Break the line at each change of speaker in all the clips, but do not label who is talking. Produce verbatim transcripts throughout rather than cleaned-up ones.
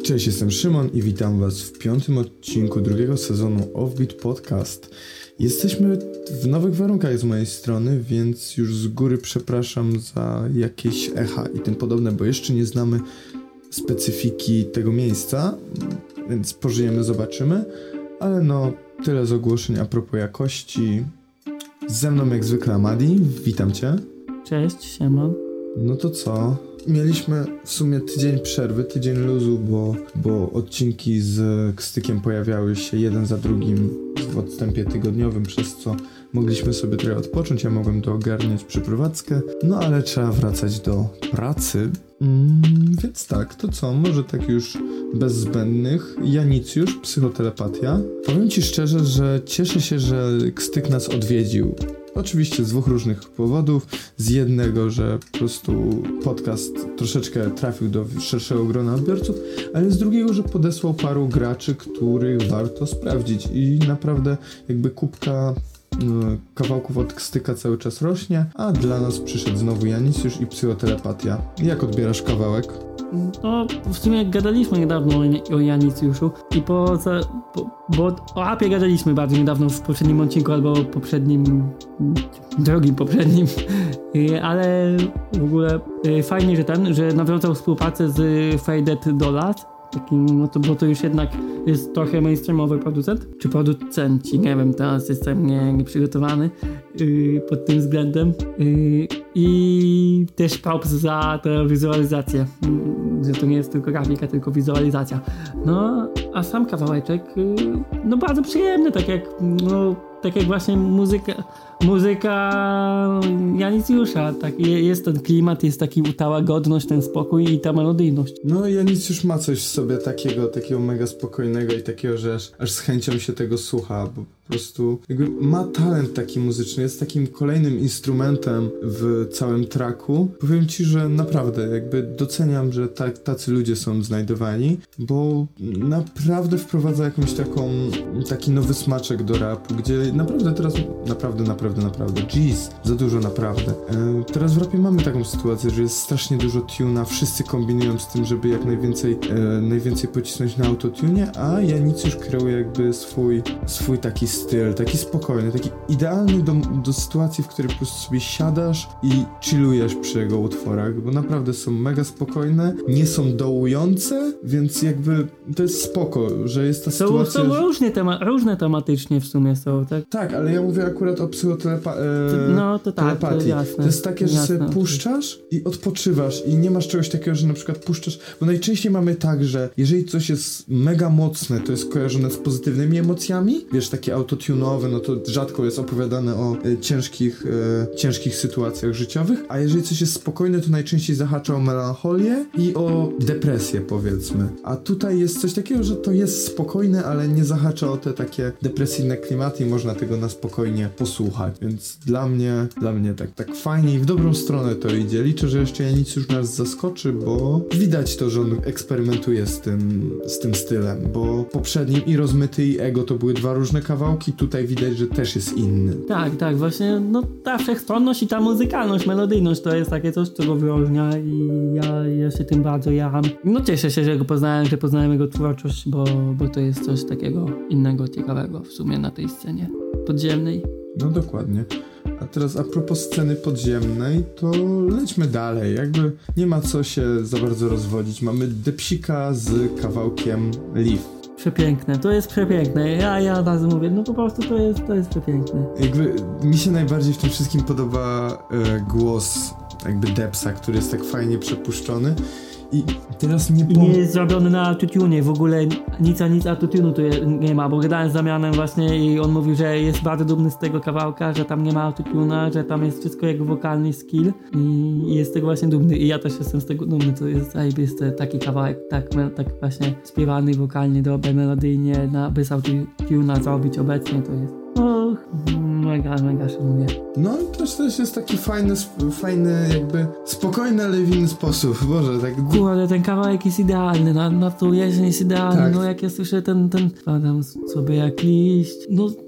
Cześć, jestem Szymon i witam Was w piątym odcinku drugiego sezonu Offbeat Podcast. Jesteśmy w nowych warunkach z mojej strony, więc już z góry przepraszam za jakieś echa i tym podobne, bo jeszcze nie znamy specyfiki tego miejsca, więc pożyjemy, zobaczymy. Ale no, tyle z ogłoszeń a propos jakości. Ze mną jak zwykle Amadi, witam Cię.
Cześć, siema.
No to co? Mieliśmy w sumie tydzień przerwy, tydzień luzu, bo, bo odcinki z Kstykiem pojawiały się jeden za drugim w odstępie tygodniowym, przez co mogliśmy sobie trochę odpocząć, ja mogłem to ogarniać przeprowadzkę, no ale trzeba wracać do pracy. Mm, więc tak, to co? Może tak już bez zbędnych. Janicjusz, psychotelepatia. Powiem Ci szczerze, że cieszę się, że Kstyk nas odwiedził. Oczywiście z dwóch różnych powodów. Z jednego, że po prostu podcast troszeczkę trafił do szerszego grona odbiorców, ale z drugiego, że podesłał paru graczy, których warto sprawdzić i naprawdę jakby kubka kawałków od Kstyka cały czas rośnie, a dla nas przyszedł znowu Janicjusz i psychotelepatia. Jak odbierasz kawałek?
No, w sumie gadaliśmy niedawno o, o Janicjuszu i poza, po, bo o Apie gadaliśmy bardzo niedawno w poprzednim odcinku albo poprzednim, drugim poprzednim, ale w ogóle fajnie, że ten, że nawiązał współpracę z Faded Dollars. Takim, no to, bo to już jednak jest trochę mainstreamowy producent, czy producenci, nie wiem, teraz jestem nie, nieprzygotowany yy, pod tym względem yy, i też props za tę wizualizację, yy, że to nie jest tylko grafika, tylko wizualizacja. No, a sam kawałeczek, yy, no bardzo przyjemny, tak jak, no, tak jak właśnie muzyka, muzyka Janicjusza, tak, jest ten klimat, jest taki ta łagodność, ten spokój i ta melodyjność.
No Janicjusz ma coś w sobie takiego, takiego mega spokojnego i takiego, że aż, aż z chęcią się tego słucha, bo po prostu jakby ma talent taki muzyczny, jest takim kolejnym instrumentem w całym tracku. Powiem Ci, że naprawdę jakby doceniam, że tak, tacy ludzie są znajdowani, bo naprawdę wprowadza jakąś taką, taki nowy smaczek do rapu, gdzie naprawdę teraz, naprawdę, naprawdę, naprawdę, jeez, za dużo naprawdę. E, teraz w rapie mamy taką sytuację, że jest strasznie dużo tuna, wszyscy kombinują z tym, żeby jak najwięcej, e, najwięcej pocisnąć na autotunie, a Janicjusz kreuje jakby swój, swój taki styl, taki spokojny, taki idealny do, do sytuacji, w której po prostu sobie siadasz i chillujesz przy jego utworach, bo naprawdę są mega spokojne, nie są dołujące, więc jakby to jest spoko, że jest ta
są,
sytuacja...
Są
że...
różnie, tema- różne tematycznie w sumie są, tak?
Tak, ale ja mówię akurat o psychotelepatii. E,
no to tak, to jasne.
To jest takie, że
jasne,
sobie puszczasz i odpoczywasz i nie masz czegoś takiego, że na przykład puszczasz, bo najczęściej mamy tak, że jeżeli coś jest mega mocne, to jest kojarzone z pozytywnymi emocjami, wiesz, takie autotunowe, no to rzadko jest opowiadane o e, ciężkich, e, ciężkich sytuacjach życiowych, a jeżeli coś jest spokojne, to najczęściej zahacza o melancholię i o depresję, powiedzmy. A tutaj jest coś takiego, że to jest spokojne, ale nie zahacza o te takie depresyjne klimaty i można tego na spokojnie posłuchać, więc dla mnie, dla mnie tak, tak fajnie i w dobrą stronę to idzie. Liczę, że jeszcze Janicjusz nas zaskoczy, bo widać to, że on eksperymentuje z tym, z tym stylem, bo poprzednim i Rozmyty i Ego to były dwa różne kawałki, tutaj widać, że też jest inny.
Tak, tak, właśnie, no ta wszechstronność i ta muzykalność, melodyjność to jest takie coś, co go wyróżnia i ja, ja się tym bardzo jaram. No cieszę się, że go poznałem, że poznałem jego twórczość, bo, bo to jest coś takiego innego, ciekawego w sumie na tej scenie podziemnej.
No dokładnie. A teraz a propos sceny podziemnej, to lećmy dalej. Jakby nie ma co się za bardzo rozwodzić. Mamy Depsika z kawałkiem Leaf.
Przepiękne, to jest przepiękne. Ja, ja raz mówię, no po prostu to jest, to jest przepiękne.
Jakby mi się najbardziej w tym wszystkim podoba e, głos jakby Depsa, który jest tak fajnie przepuszczony. I teraz nie
pom- I nie jest zrobiony na autotune, w ogóle nic a nic autotune'u tu nie ma, bo gadałem z Damianem właśnie i on mówił, że jest bardzo dumny z tego kawałka, że tam nie ma autotune'a, że tam jest wszystko jego wokalny skill i jest z tego właśnie dumny i ja też jestem z tego dumny, to jest zajebisty taki kawałek, tak, tak właśnie śpiewany wokalnie, dobry, melodyjnie, na, bez autotune'a zrobić obecnie, to jest och, mega, mega szanuję.
No też też jest taki fajny, fajny jakby spokojny, ale w inny sposób, Boże, tak...
Kurde, ten kawałek jest idealny, na, na tą jesień jest idealny, tak. No jak ja słyszę ten, ten, padam sobie jak liść, no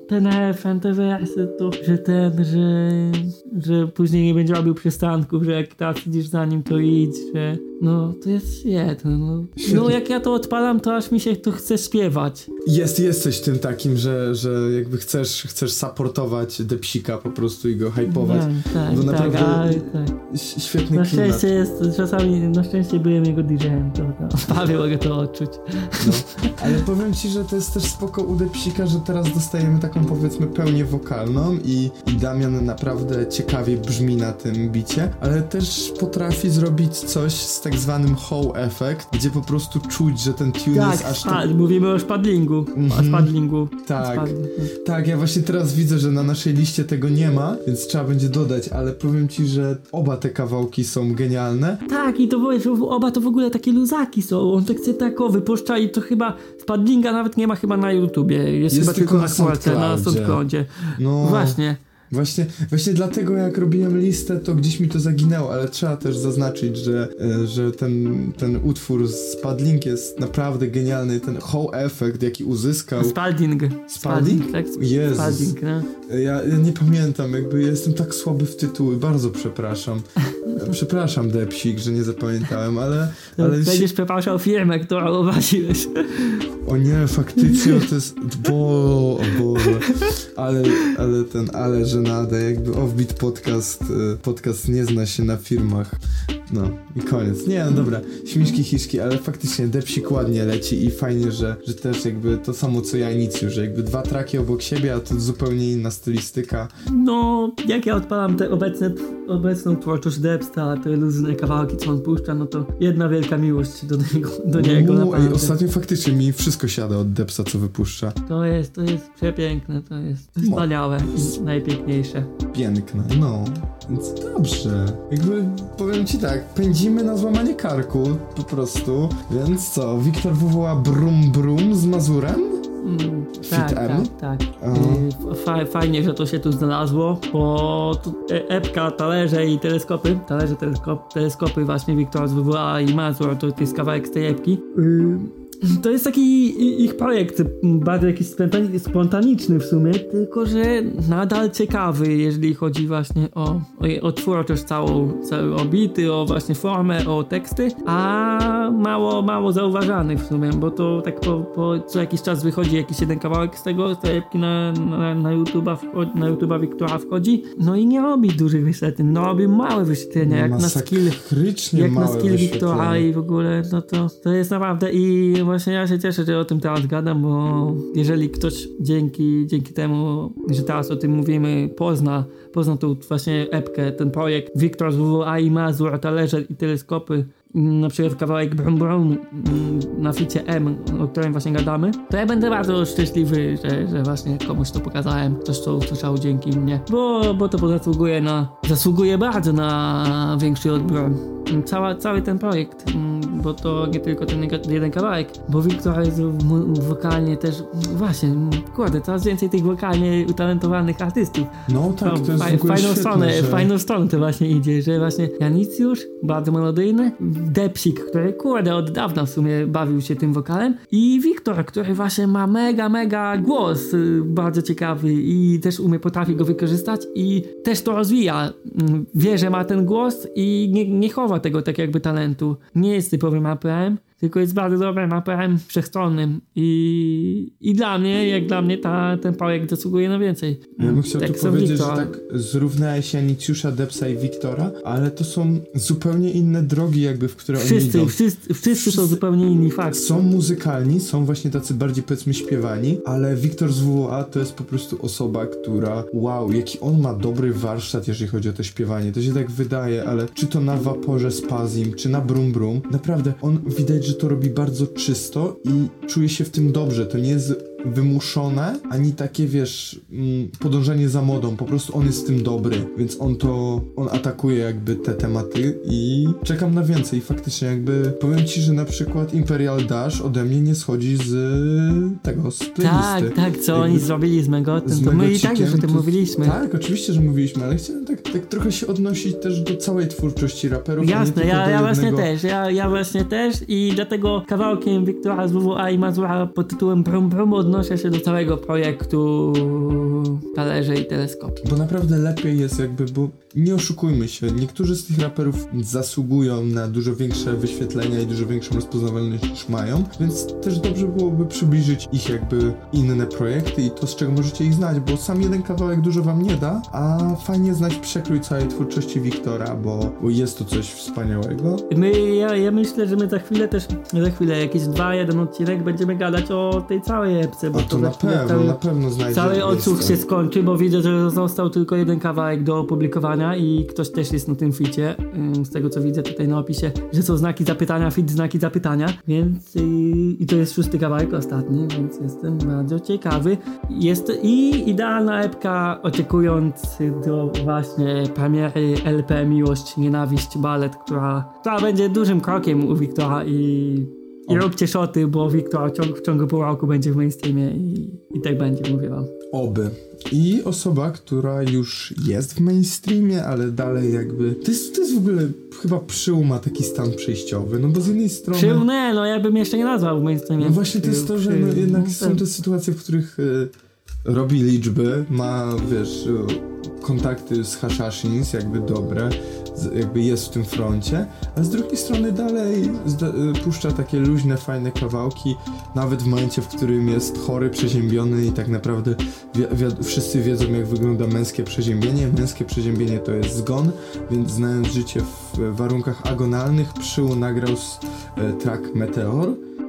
ten refren, te wersy, to że ten, że, że później nie będzie robił przystanków, że jak tak idziesz za nim, to idź, że no to jest świetne. No. no jak ja to odpalam, to aż mi się to chce śpiewać.
Jest, jesteś tym takim, że, że jakby chcesz, chcesz supportować Depsika po prostu i go hypować.
Tak, tak,
bo naprawdę
tak, ale, tak.
świetny
Na
klimat.
szczęście jest, czasami, na szczęście byłem jego D J-em, to, to Paweł mogę to odczuć.
No, ale powiem ci, że to jest też spoko u Depsika, że teraz dostajemy taką powiedzmy pełnię wokalną i, i Damian naprawdę ciekawie brzmi na tym bicie, ale też potrafi zrobić coś z tak zwanym how effect, gdzie po prostu czuć, że ten tune
Tak,
jest aż
spad,
tak...
mówimy o spadlingu.
Mhm.
O spadlingu.
Tak,
Spadling.
tak, ja właśnie teraz widzę, że na naszej liście tego nie ma, więc trzeba będzie dodać, ale powiem ci, że oba te kawałki są genialne.
Tak, i to w- oba to w ogóle takie luzaki są. On tak chce tako wypuszcza i to chyba spadlinga nawet nie ma chyba na YouTubie. Jest,
Jest
chyba
tylko
tylko
na
na chmurce, na
SoundCloudzie.
SoundCloudzie.
No,
Właśnie.
Właśnie, właśnie dlatego jak robiłem listę, to gdzieś mi to zaginęło, ale trzeba też zaznaczyć, że, e, że ten, ten utwór Spadling jest naprawdę genialny. Ten how effect, jaki uzyskał.
Spalding.
Spalding?
Tak,
Jezus.
Spalding, no.
Ja, ja nie pamiętam, jakby jestem tak słaby w tytuły, bardzo przepraszam. Przepraszam, Depsik, że nie zapamiętałem, ale...
To
ale
będziesz przepraszał firmę, którą obraziłeś.
O nie, faktycznie to jest... Bo, o Boże. Ale, ale ten, ale żenada, jakby Offbeat Podcast, podcast nie zna się na firmach. No i koniec. Nie, no dobra, śmiszki, hiszki, ale faktycznie Depsik ładnie leci i fajnie, że, że też jakby to samo co ja nic już, że jakby dwa traki obok siebie, a to zupełnie inna stylistyka.
No, jak ja odpalam te obecne, obecną twórczość Depsta, te luźne kawałki, co on puszcza, no to jedna wielka miłość do niego, do niego
Uuu, ej,
naprawdę.
ostatnio faktycznie mi wszystko siada od Depsa, co wypuszcza.
To jest, to jest przepiękne, to jest wspaniałe i najpiękniejsze.
Piękne, no. Więc dobrze. Jakby powiem ci tak, pędzimy na złamanie karku, po prostu. Więc co, Wiktor wywoła Brum Brum z Mazurem?
Mm,
Fit
tak,
M?
tak, tak.
Aha.
Y, fa- fajnie, że to się tu znalazło, bo tu e- epka, talerze i teleskopy, talerze, teleskop, teleskopy właśnie Wiktor z W W A i Mazur, to jest kawałek z tej epki. Y- To jest taki i- ich projekt, bardzo jakiś spontani- spontaniczny w sumie, tylko że nadal ciekawy, jeżeli chodzi właśnie o, o, o twórczość całą, całą, o bity, o właśnie formę, o teksty, a mało, mało zauważany w sumie, bo to tak po, po co jakiś czas wychodzi jakiś jeden kawałek z tego, z tej epki na, na, na YouTube'a, wchodzi, na YouTube'a Wiktora wchodzi, no i nie robi dużych wyświetleń, no robi małe wyświetlenia, jak na skill,
Masakrycznie
jak na
małe
skill Wiktora
wyświetlenia.
i w ogóle, no to, to jest naprawdę i właśnie ja się cieszę, że o tym teraz gadam, bo jeżeli ktoś dzięki, dzięki temu, że teraz o tym mówimy, pozna, pozna tą właśnie epkę, ten projekt Wiktor z W W A i Mazur, talerze i teleskopy, na przykład kawałek Brum Brum na ficie M, o którym właśnie gadamy, to ja będę bardzo szczęśliwy, że, że właśnie komuś to pokazałem, ktoś to usłyszał dzięki mnie, bo, bo to zasługuje na, zasługuje bardzo na większy odbiór. Cała, cały ten projekt, bo to nie tylko ten jeden kawałek, bo Wiktor jest m- wokalnie też, właśnie, kurde, coraz więcej tych wokalnie utalentowanych artystów.
No tak, to jest
Faj,
w ogóle
fajną
świetne,
stronę,
że...
fajną stronę to właśnie idzie, że właśnie Janicjusz, bardzo melodyjny, Depsik, który kurde od dawna w sumie bawił się tym wokalem i Wiktor, który właśnie ma mega, mega głos, y, bardzo ciekawy i też umie, potrafi go wykorzystać i też to rozwija. Mm, Wie, że ma ten głos i nie, nie chowa tego tak jakby talentu. Nie jest typowym raperem, tylko jest bardzo dobrym raperem wszechstronnym i, i dla mnie, jak dla mnie ta, ten projekt zasługuje na więcej.
Ja bym chciał
Tak
tu
są
powiedzieć,
Wiktor.
że tak zrównałeś Janicjusza, Depsa i Wiktora, ale to są zupełnie inne drogi jakby, w które oni
Wszyscy,
idą.
wszyscy, wszyscy,
Wszyscy
są zupełnie inni, fakt.
Są muzykalni, są właśnie tacy bardziej powiedzmy śpiewani, ale Wiktor z W W A to jest po prostu osoba, która wow, jaki on ma dobry warsztat, jeżeli chodzi o to śpiewanie. To się tak wydaje, ale czy to na Vaporze z Pazim, czy na Brum Brum, naprawdę on widać, że to robi bardzo czysto i czuje się w tym dobrze. To nie jest wymuszone, ani takie, wiesz, mm, podążanie za modą. Po prostu on jest w tym dobry, więc on to, on atakuje jakby te tematy i czekam na więcej. I faktycznie jakby powiem ci, że na przykład Imperial Dash ode mnie nie schodzi z tego, z playlisty.
Tak, tak, co
Jakby
oni zrobili z Megotem,
z
to my i
Megocikiem,
tak już o tym
to-
mówiliśmy.
Tak, oczywiście, że mówiliśmy, ale chciałem tak, tak trochę się odnosić też do całej twórczości raperów. a nie
Jasne,
tylko
ja,
do
ja właśnie
jednego.
też, ja, ja właśnie też i dlatego kawałkiem Wiktora z W W A i Mazura pod tytułem Brum Brum odnoszę się do całego projektu talerze i teleskopy.
Bo naprawdę lepiej jest jakby, bo nie oszukujmy się, niektórzy z tych raperów zasługują na dużo większe wyświetlenia i dużo większą rozpoznawalność niż mają, więc też dobrze byłoby przybliżyć ich jakby inne projekty i to, z czego możecie ich znać, bo sam jeden kawałek dużo wam nie da, a fajnie znać przekrój całej twórczości Wiktora, bo, bo jest to coś wspaniałego.
My, ja, ja myślę, że my za chwilę też, za chwilę jakieś dwa, jeden odcinek będziemy gadać o tej całej epce, bo
A
to,
to na pewno,
cały,
na pewno znajdzie.
cały odsłuch się skończy, bo widzę, że został tylko jeden kawałek do opublikowania i ktoś też jest na tym ficie, z tego co widzę tutaj na opisie, że są znaki zapytania, fit znaki zapytania, więc yy, i to jest szósty kawałek, ostatni, więc jestem bardzo ciekawy. Jest i idealna epka, oczekując do właśnie premiery L P Miłość, Nienawiść, Balet, która, która będzie dużym krokiem u Wiktora i I róbcie szoty, bo Wiktor ciąg, w ciągu pół roku będzie w mainstreamie i, i tak będzie, mówię wam.
Oby. I osoba, która już jest w mainstreamie, ale dalej jakby... To jest, to jest w ogóle chyba Przyłu ma taki stan przejściowy, no bo z jednej strony...
Przyłu, nie, no ja bym jeszcze nie nazwał w mainstreamie.
No właśnie to jest to, że no, jednak no, są te sytuacje, w których y, robi liczby, ma, wiesz, y, kontakty z Hashashins, jakby dobre, z, jakby jest w tym froncie, a z drugiej strony dalej zda, y, puszcza takie luźne, fajne kawałki, nawet w momencie, w którym jest chory, przeziębiony i tak naprawdę wi- wi- wszyscy wiedzą, jak wygląda męskie przeziębienie. Męskie przeziębienie to jest zgon, więc znając życie w warunkach agonalnych, Przyłu nagrał z, y, track Meteor,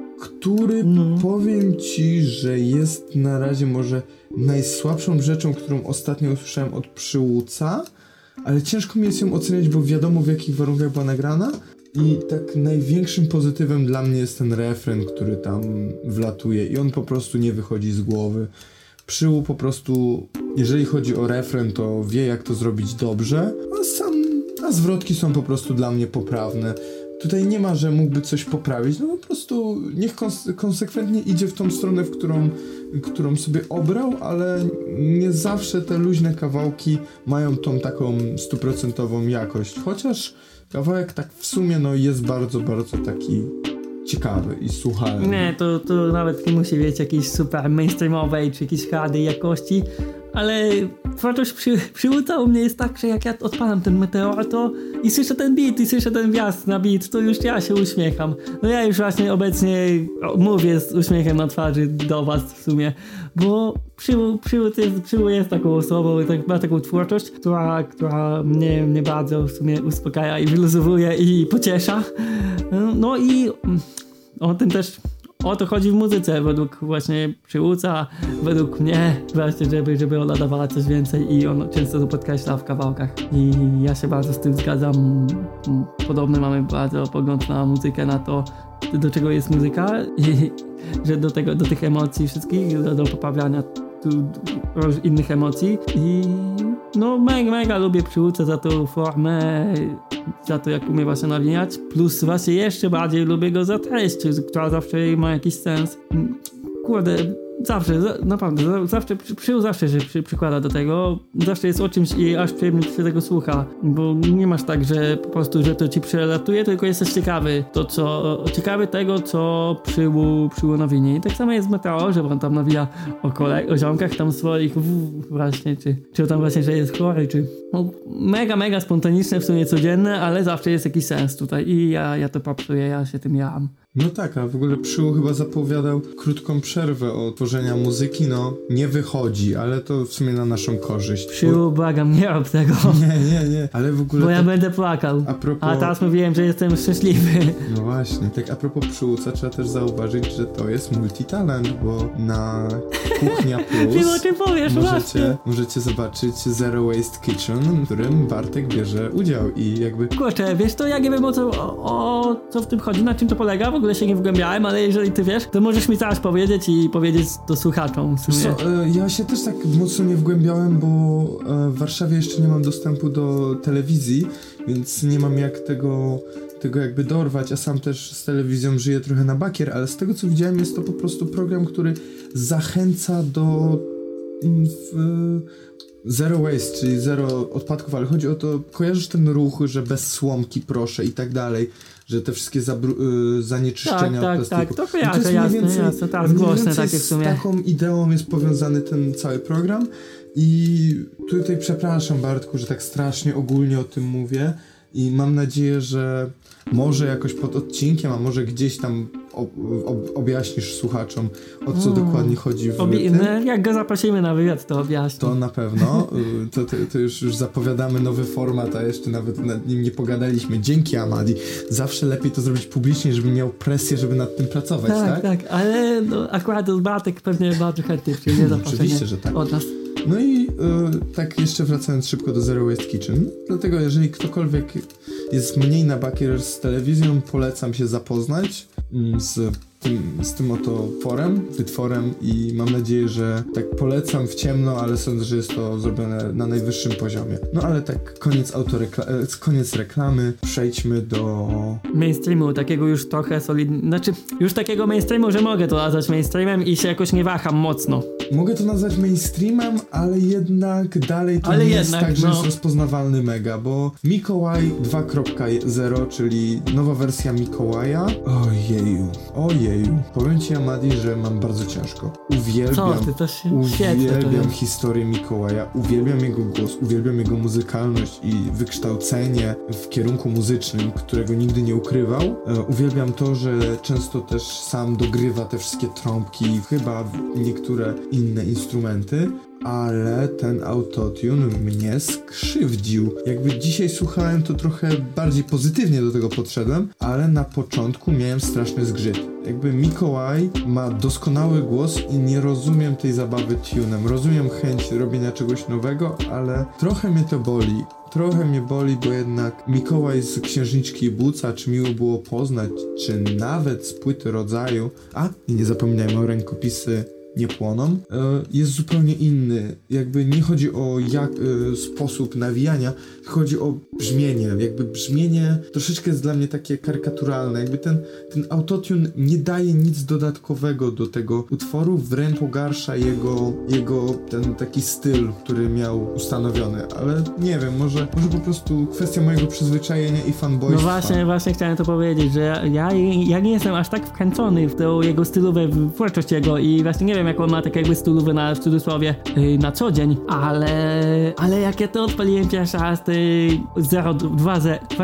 który no. powiem ci, że jest na razie może najsłabszą rzeczą, którą ostatnio usłyszałem od Przyłóca, ale ciężko mi jest ją oceniać, bo wiadomo, w jakich warunkach była nagrana. I tak największym pozytywem dla mnie jest ten refren, który tam wlatuje i on po prostu nie wychodzi z głowy. Przyłu po prostu, jeżeli chodzi o refren, to wie, jak to zrobić dobrze, a sam, a zwrotki są po prostu dla mnie poprawne. Tutaj nie ma, że mógłby coś poprawić, no po prostu niech kons- konsekwentnie idzie w tą stronę, w którą, którą sobie obrał, ale nie zawsze te luźne kawałki mają tą taką stuprocentową jakość, chociaż kawałek tak w sumie no jest bardzo, bardzo taki ciekawy i słuchalny.
Nie, to, to nawet nie musi być jakiejś super mainstreamowej czy jakiejś hardy jakości, ale wartość przy, Przyłóca u mnie jest tak, że jak ja odpalam ten Meteor to i słyszę ten beat i słyszę ten wjazd na beat, to już ja się uśmiecham. No ja już właśnie obecnie mówię z uśmiechem na twarzy do was w sumie, bo Przyłu, Przyłód jest, Przyłu jest taką osobą, ma taką twórczość, która, która mnie, mnie bardzo w sumie uspokaja i wyluzowuje i pociesza. No i o tym też o to chodzi w muzyce, według właśnie Przyłóca, według mnie, właśnie, żeby, żeby ona dawała coś więcej i on często to podkreśla w kawałkach i ja się bardzo z tym zgadzam. Podobny mamy bardzo pogląd na muzykę, na to, do czego jest muzyka i że do tego, do tych emocji wszystkich, do, do poprawiania tu, innych emocji i no mega, mega lubię Przyłócę za tą formę, za to, jak umie właśnie nawijać, plus właśnie jeszcze bardziej lubię go za treść, która zawsze ma jakiś sens. Kurde, zawsze, za, naprawdę, za, zawsze, Przyłu zawsze się przy, przykłada do tego, zawsze jest o czymś i aż przyjemnie się tego słucha, bo nie masz tak, że po prostu, że to ci przelatuje, tylko jesteś ciekawy to, co, ciekawy tego, co Przyłu, Przyłu nawinie. I tak samo jest w Meteorze, bo on tam nawija o, kole, o ziomkach tam swoich, w, właśnie, czy, czy tam właśnie, że jest chory, czy no, mega, mega spontaniczne, w sumie codzienne, ale zawsze jest jakiś sens tutaj i ja, ja to popsuję, ja się tym jam.
No tak, a w ogóle Przyłu chyba zapowiadał krótką przerwę od tworzenia muzyki, no nie wychodzi, ale to w sumie na naszą korzyść.
Przyłu, bo... błagam, nie rób tego.
Nie, nie, nie, ale w ogóle...
Bo ja
tak...
będę płakał,
a, propos...
a teraz mówiłem, że jestem szczęśliwy.
No właśnie, tak a propos Przyłóca trzeba też zauważyć, że to jest multitalent, bo na Kuchnia Plus
Wiem, o czym powiesz,
możecie, możecie zobaczyć Zero Waste Kitchen, w którym Bartek bierze udział i jakby...
Kurczę, wiesz to, ja nie wiem o co, o, o co w tym chodzi, na czym to polega, w ogóle się nie wgłębiałem, ale jeżeli ty wiesz, to możesz mi zaraz powiedzieć i powiedzieć to słuchaczom w sumie.
So, e, ja się też tak mocno nie wgłębiałem, bo e, w Warszawie jeszcze nie mam dostępu do telewizji, więc nie mam jak tego, tego jakby dorwać, a sam też z telewizją żyję trochę na bakier, ale z tego co widziałem jest to po prostu program, który zachęca do w, zero waste, czyli zero odpadków, ale chodzi o to, kojarzysz ten ruch, że bez słomki proszę i tak dalej, że te wszystkie zabru- y, zanieczyszczenia
tak,
od
tak,
plastiku.
tak, to kojarzę, jasne, jasne, tak, głośne takie w sumie.
Z taką ideą jest powiązany ten cały program I tutaj przepraszam, Bartku, że tak strasznie ogólnie o tym mówię i mam nadzieję, że może jakoś pod odcinkiem, a może gdzieś tam ob, ob, objaśnisz słuchaczom, o co mm. dokładnie chodzi w
Obie-
tym.
no, jak go zaprosimy na wywiad, to objaśni.
To na pewno. To, to, to już, już zapowiadamy nowy format, a jeszcze nawet nad nim nie pogadaliśmy. Dzięki, Amadi. Zawsze lepiej to zrobić publicznie, żeby miał presję, żeby nad tym pracować, tak?
Tak, tak, ale no, akurat Bartek pewnie bardzo chętnie przyjdzie zaproszenie
Oczywiście, że tak.
od nas.
No i y, tak jeszcze wracając szybko do Zero Waste Kitchen, dlatego jeżeli ktokolwiek jest mniej na bakier z telewizją, polecam się zapoznać mm, z tym, z tym oto tworem, wytworem i mam nadzieję, że tak polecam w ciemno, ale sądzę, że jest to zrobione na najwyższym poziomie. No ale tak, koniec autorekla- koniec reklamy, przejdźmy do...
mainstreamu, takiego już trochę solidnego, znaczy już takiego mainstreamu, że mogę to nazwać mainstreamem i się jakoś nie waham mocno.
Mogę to nazwać mainstreamem, ale jednak dalej to
ale
nie
jednak,
jest tak, że
no.
jest rozpoznawalny mega, bo Mikołaj dwa zero, czyli nowa wersja Mikołaja. Ojeju, ojeju. Powiem ci, Amadi, że mam bardzo ciężko. Uwielbiam,
Co ty, to się świetne to
uwielbiam
jest.
historię Mikołaja, uwielbiam jego głos, uwielbiam jego muzykalność i wykształcenie w kierunku muzycznym, którego nigdy nie ukrywał. E, uwielbiam to, że często też sam dogrywa te wszystkie trąbki, chyba niektóre inne instrumenty, ale ten autotune mnie skrzywdził. Jakby dzisiaj słuchałem, to trochę bardziej pozytywnie do tego podszedłem, ale na początku miałem straszny zgrzyt. Jakby Mikołaj ma doskonały głos i nie rozumiem tej zabawy tunem. Rozumiem chęć robienia czegoś nowego, ale trochę mnie to boli. Trochę mnie boli, bo jednak Mikołaj z Księżniczki i Buca, czy miło było poznać, czy nawet z Płyty Rodzaju, a i nie zapominajmy o rękopisy nie płoną, jest zupełnie inny. Jakby nie chodzi o jak, y, sposób nawijania, chodzi o brzmienie. Jakby brzmienie troszeczkę jest dla mnie takie karykaturalne. Jakby ten, ten autotune nie daje nic dodatkowego do tego utworu, wręcz pogarsza jego, jego ten taki styl, który miał ustanowiony. Ale nie wiem, może, może po prostu kwestia mojego przyzwyczajenia i fanboystwa.
No właśnie, właśnie chciałem to powiedzieć, że ja, ja, ja nie jestem aż tak wkręcony w tą jego stylówę, w twórczość jego i właśnie nie wiem, jak on ma tak jakby stylówę na, w cudzysłowie yy, na co dzień, ale ale jak ja to odpaliłem pierwszy raz tej dwa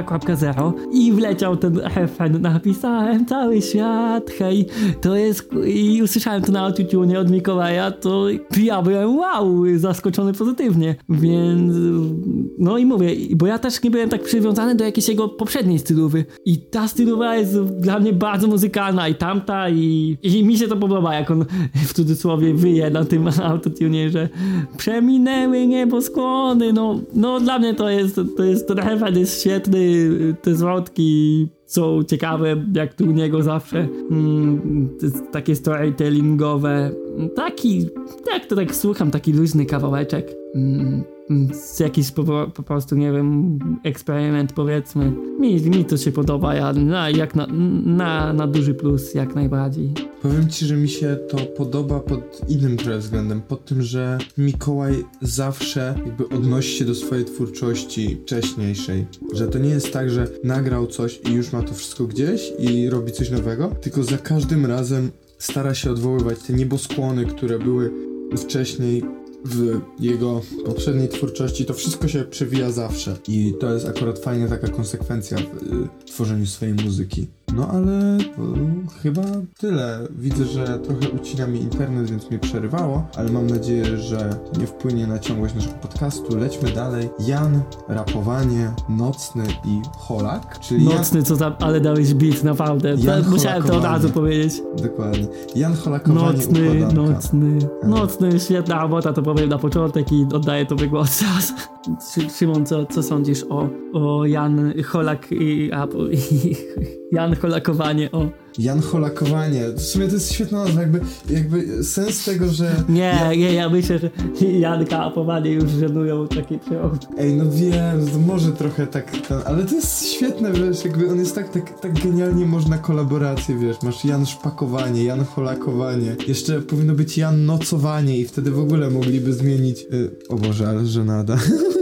zero i wleciał ten refren, napisałem cały świat, hej, to jest i usłyszałem to na autotune od Mikołaja, to ja byłem wow, zaskoczony pozytywnie, więc no i mówię, bo ja też nie byłem tak przywiązany do jakiejś jego poprzedniej stylowy i ta stylowa jest dla mnie bardzo muzykalna i tamta i, i mi się to podoba, jak on w cudzysłowie wyje na tym autotune, że przeminęły nieboskłony, no, no dla mnie to jest, to jest, ten refren jest świetny, te zwrotki są ciekawe, jak tu u niego zawsze, mm, takie storytellingowe, taki, jak to tak słucham, taki luźny kawałeczek, mm, z jakiś po, po prostu, nie wiem, eksperyment, powiedzmy. Mi, mi to się podoba, ja na, jak na, na, na duży plus, jak najbardziej.
Powiem ci, że mi się to podoba pod innym trochę względem, pod tym, że Mikołaj zawsze jakby odnosi się do swojej twórczości wcześniejszej, że to nie jest tak, że nagrał coś i już ma to wszystko gdzieś i robi coś nowego, tylko za każdym razem stara się odwoływać te nieboskłony, które były wcześniej w jego poprzedniej twórczości, to wszystko się przewija zawsze i to jest akurat fajna taka konsekwencja w y, tworzeniu swojej muzyki. No ale y, chyba tyle. Widzę, że trochę ucina mi internet, więc mnie przerywało, ale mam nadzieję, że to nie wpłynie na ciągłość naszego podcastu. Lećmy dalej. Jan, rapowanie, Nocny i Holak, czyli
Nocny, Jan... co tam, ale dałeś beat, naprawdę. To, musiałem to od razu powiedzieć.
Dokładnie. Jan Holakowanie,
Nocny,
układanka.
Nocny, Nocny, świetna robota, to powiem na początek i oddaję tobie głos teraz. Szymon, co, co sądzisz o, o Jan Holak i, a, i Jan Holakowanie, o.
Jan Holakowanie. W sumie to jest świetna nazwa, jakby, jakby sens tego, że...
Nie,
ja...
nie, ja myślę, że Janka Apowanie już żenują takie przełom.
Ej, no wiem, to może trochę tak, ale to jest świetne, wiesz, jakby on jest tak, tak, tak genialnie można kolaborację, wiesz, masz Jan Szpakowanie, Jan Holakowanie, jeszcze powinno być Jan Nocowanie i wtedy w ogóle mogliby zmienić... Yy, o Boże, ale żenada.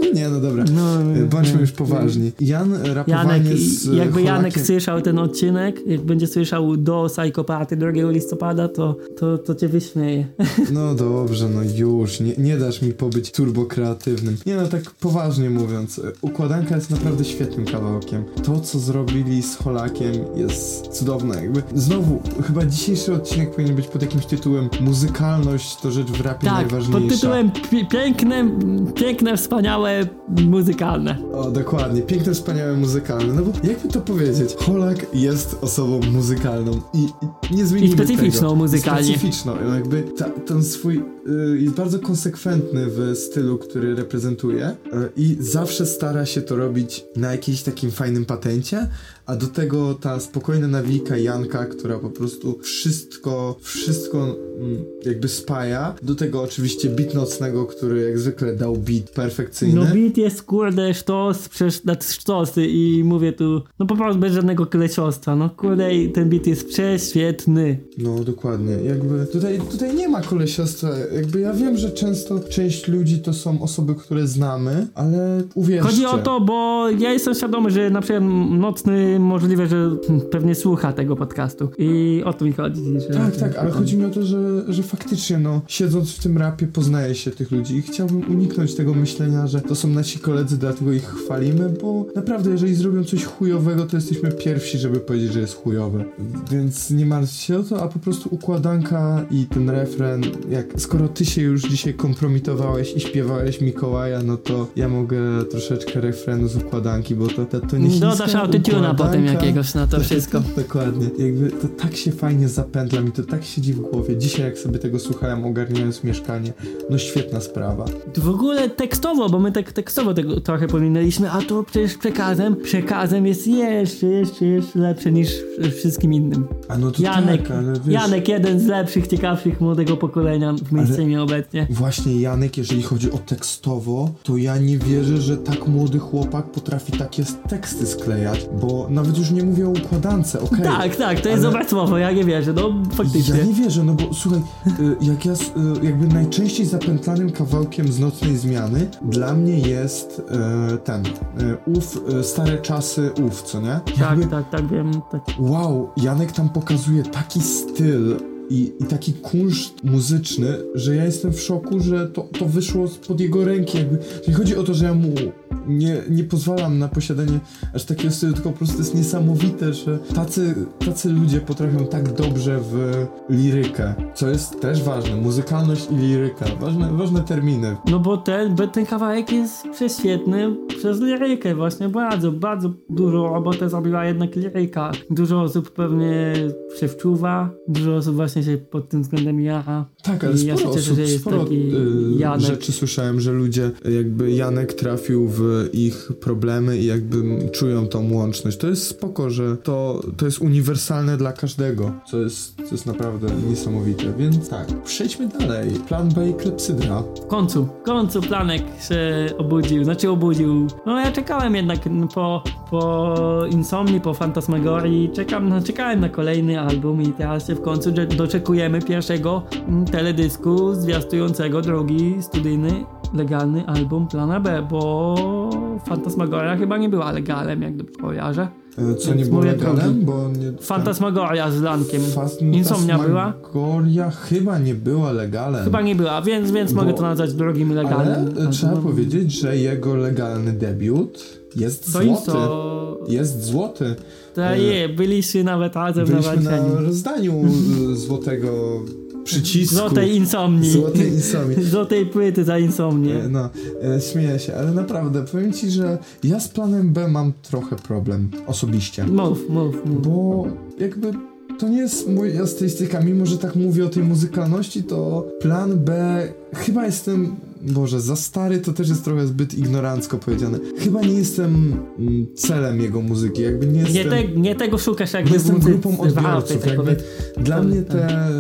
Nie, no dobra.
No,
Bądźmy
no,
już poważni. Jan, rapowanie
Janek,
z
jakby
Holakiem...
Janek słyszał ten odcinek, jak będzie słyszał do Psychopaty drugiego listopada, to, to, to cię wyśmieje.
No dobrze, no już, nie, nie dasz mi pobyć turbokreatywnym. Nie no, tak poważnie mówiąc, Układanka jest naprawdę świetnym kawałkiem. To, co zrobili z Holakiem, jest cudowne. Jakby znowu, chyba dzisiejszy odcinek powinien być pod jakimś tytułem Muzykalność to rzecz w rapie
Tak,
najważniejsza.
pod tytułem pi- piękne, piękne, wspaniałe, muzykalne.
O, dokładnie. Piękne, wspaniałe, muzykalne. No bo jakby to powiedzieć, Holak jest osobą muzykalną i, i nie zmienimy
I specyficzną
tego.
muzykalnie.
Specyficzną. Jakby ta, ten swój y, jest bardzo konsekwentny w stylu, który reprezentuje y, i zawsze stara się to robić na jakimś takim fajnym patencie, a do tego ta spokojna nawijka Janka, która po prostu wszystko, wszystko mm, jakby spaja. Do tego oczywiście beat nocnego, który jak zwykle dał beat perfekcyjny.
No beat jest kurde sztos przez nad sztosy i mówię tu, no po prostu bez żadnego kleciostwa, no kurde ten beat jest prześwietny.
No dokładnie, jakby tutaj, tutaj nie ma kolesiostwa, jakby ja wiem, że często część ludzi to są osoby, które znamy, ale uwierzcie.
Chodzi o to, bo ja jestem świadomy, że na przykład Nocny możliwe, że pewnie słucha tego podcastu i o to mi chodzi. Że,
Tak, tak, ale chodzi mi o to, że, że faktycznie no, siedząc w tym rapie poznaje się tych ludzi i chciałbym uniknąć tego myślenia, że to są nasi koledzy, dlatego ich chwalimy, bo naprawdę jeżeli zrobią coś chujowego, to jesteśmy pierwsi, żeby powiedzieć, że jest chujowe. Więc nie martw się o to, a po prostu układanka i ten refren, jak skoro ty się już dzisiaj kompromitowałeś i śpiewałeś Mikołaja, no to ja mogę troszeczkę refrenu z układanki, bo to, to, to nie chińska
dodasz autotuna potem jakiegoś na to wszystko.
Dokładnie. Jakby to tak się fajnie zapętla mi, to tak siedzi w głowie. Dzisiaj jak sobie tego słuchałem, ogarniając mieszkanie, no świetna sprawa.
W ogóle tekstowo, bo my tak tekstowo tego trochę pominęliśmy, a to przecież przekazem, przekazem jest jeszcze, jeszcze, jeszcze lepszy niż wszystkim innym.
A no to
Janek,
tak, ale wiesz...
Janek, jeden z lepszych, ciekawszych młodego pokolenia w mainstreamie obecnie.
Właśnie Janek, jeżeli chodzi o tekstowo, to ja nie wierzę, że tak młody chłopak potrafi takie teksty sklejać, bo nawet już nie mówię o układance, okej. Okay,
tak, tak, to jest
ale...
dobre słowo, ja nie wierzę, no faktycznie.
Ja nie wierzę, no bo słuchaj, jak ja jakby najczęściej zapętlanym kawałkiem z Nocnej Zmiany dla mnie jest e, ten, e, ów, e, stare czasy, ów, co nie?
Tak,
Jakby,
tak, tak, wiem. Tak.
Wow, Janek tam pokazuje taki styl i, i taki kunszt muzyczny, że ja jestem w szoku, że to, to wyszło spod jego ręki. Jakby, nie chodzi o to, że ja mu nie, nie pozwalam na posiadanie aż takiego stylu, tylko po prostu jest niesamowite, że tacy, tacy ludzie potrafią tak dobrze w lirykę, co jest też ważne, muzykalność i liryka, ważne, ważne terminy.
No bo ten, bo ten kawałek jest prześwietny przez lirykę właśnie, bardzo, bardzo dużo roboty zrobiła jednak liryka. Dużo osób pewnie się wczuwa, dużo osób właśnie się pod tym względem jaha.
Tak, ale
I
sporo
ja się cieszę,
osób,
że jest
sporo
taki
y,
Janek.
rzeczy słyszałem, że ludzie, jakby Janek trafił w ich problemy i jakby czują tą łączność. To jest spoko, że to, to jest uniwersalne dla każdego, co jest, co jest naprawdę niesamowite, więc tak, przejdźmy dalej. Plan B i klepsydra.
W końcu, w końcu Planek się obudził, znaczy obudził. No ja czekałem jednak po, po Insomni, po Fantasmagorii, czekam, no, czekałem na kolejny album i teraz się w końcu doczekujemy pierwszego teledysku zwiastującego drugi studyjny, legalny album Plana B, bo Fantasmagoria chyba nie była legalem, jak dobrze kojarzę.
Co nie było legalem? Bo nie,
Fantasmagoria z Lankiem.
Fast-
Insomnia była?
Fantasmagoria chyba nie była legalem.
Chyba nie była, więc, więc
Bo-
mogę to nazwać drugim legalnym.
Ale trzeba
albumem.
powiedzieć, że jego legalny debiut jest
To i
złoty.
co?
Jest złoty.
To je, byliśmy nawet razem
Byliśmy
na
na
walczeniu.
rozdaniu y, złotego przycisku.
Złotej insomni.
Złotej insomni.
Złotej płyty za insomnię.
E, No, e, śmieję się, ale naprawdę, powiem ci, że ja z planem B mam trochę problem, osobiście.
Mów, mów, mów.
Bo jakby to nie jest moja stylistyka, mimo że tak mówię o tej muzykalności, to plan B, chyba jestem, Boże, za stary to też jest trochę zbyt ignorancko powiedziane. Chyba nie jestem mm, celem jego muzyki, jakby nie jestem...
Nie, te, nie tego szukasz jakby
nie jestem
w muzyce,
grupą
w rapie,
odbiorców,
tak
jakby
powiedz.
dla
Tak,
mnie
tak.
te...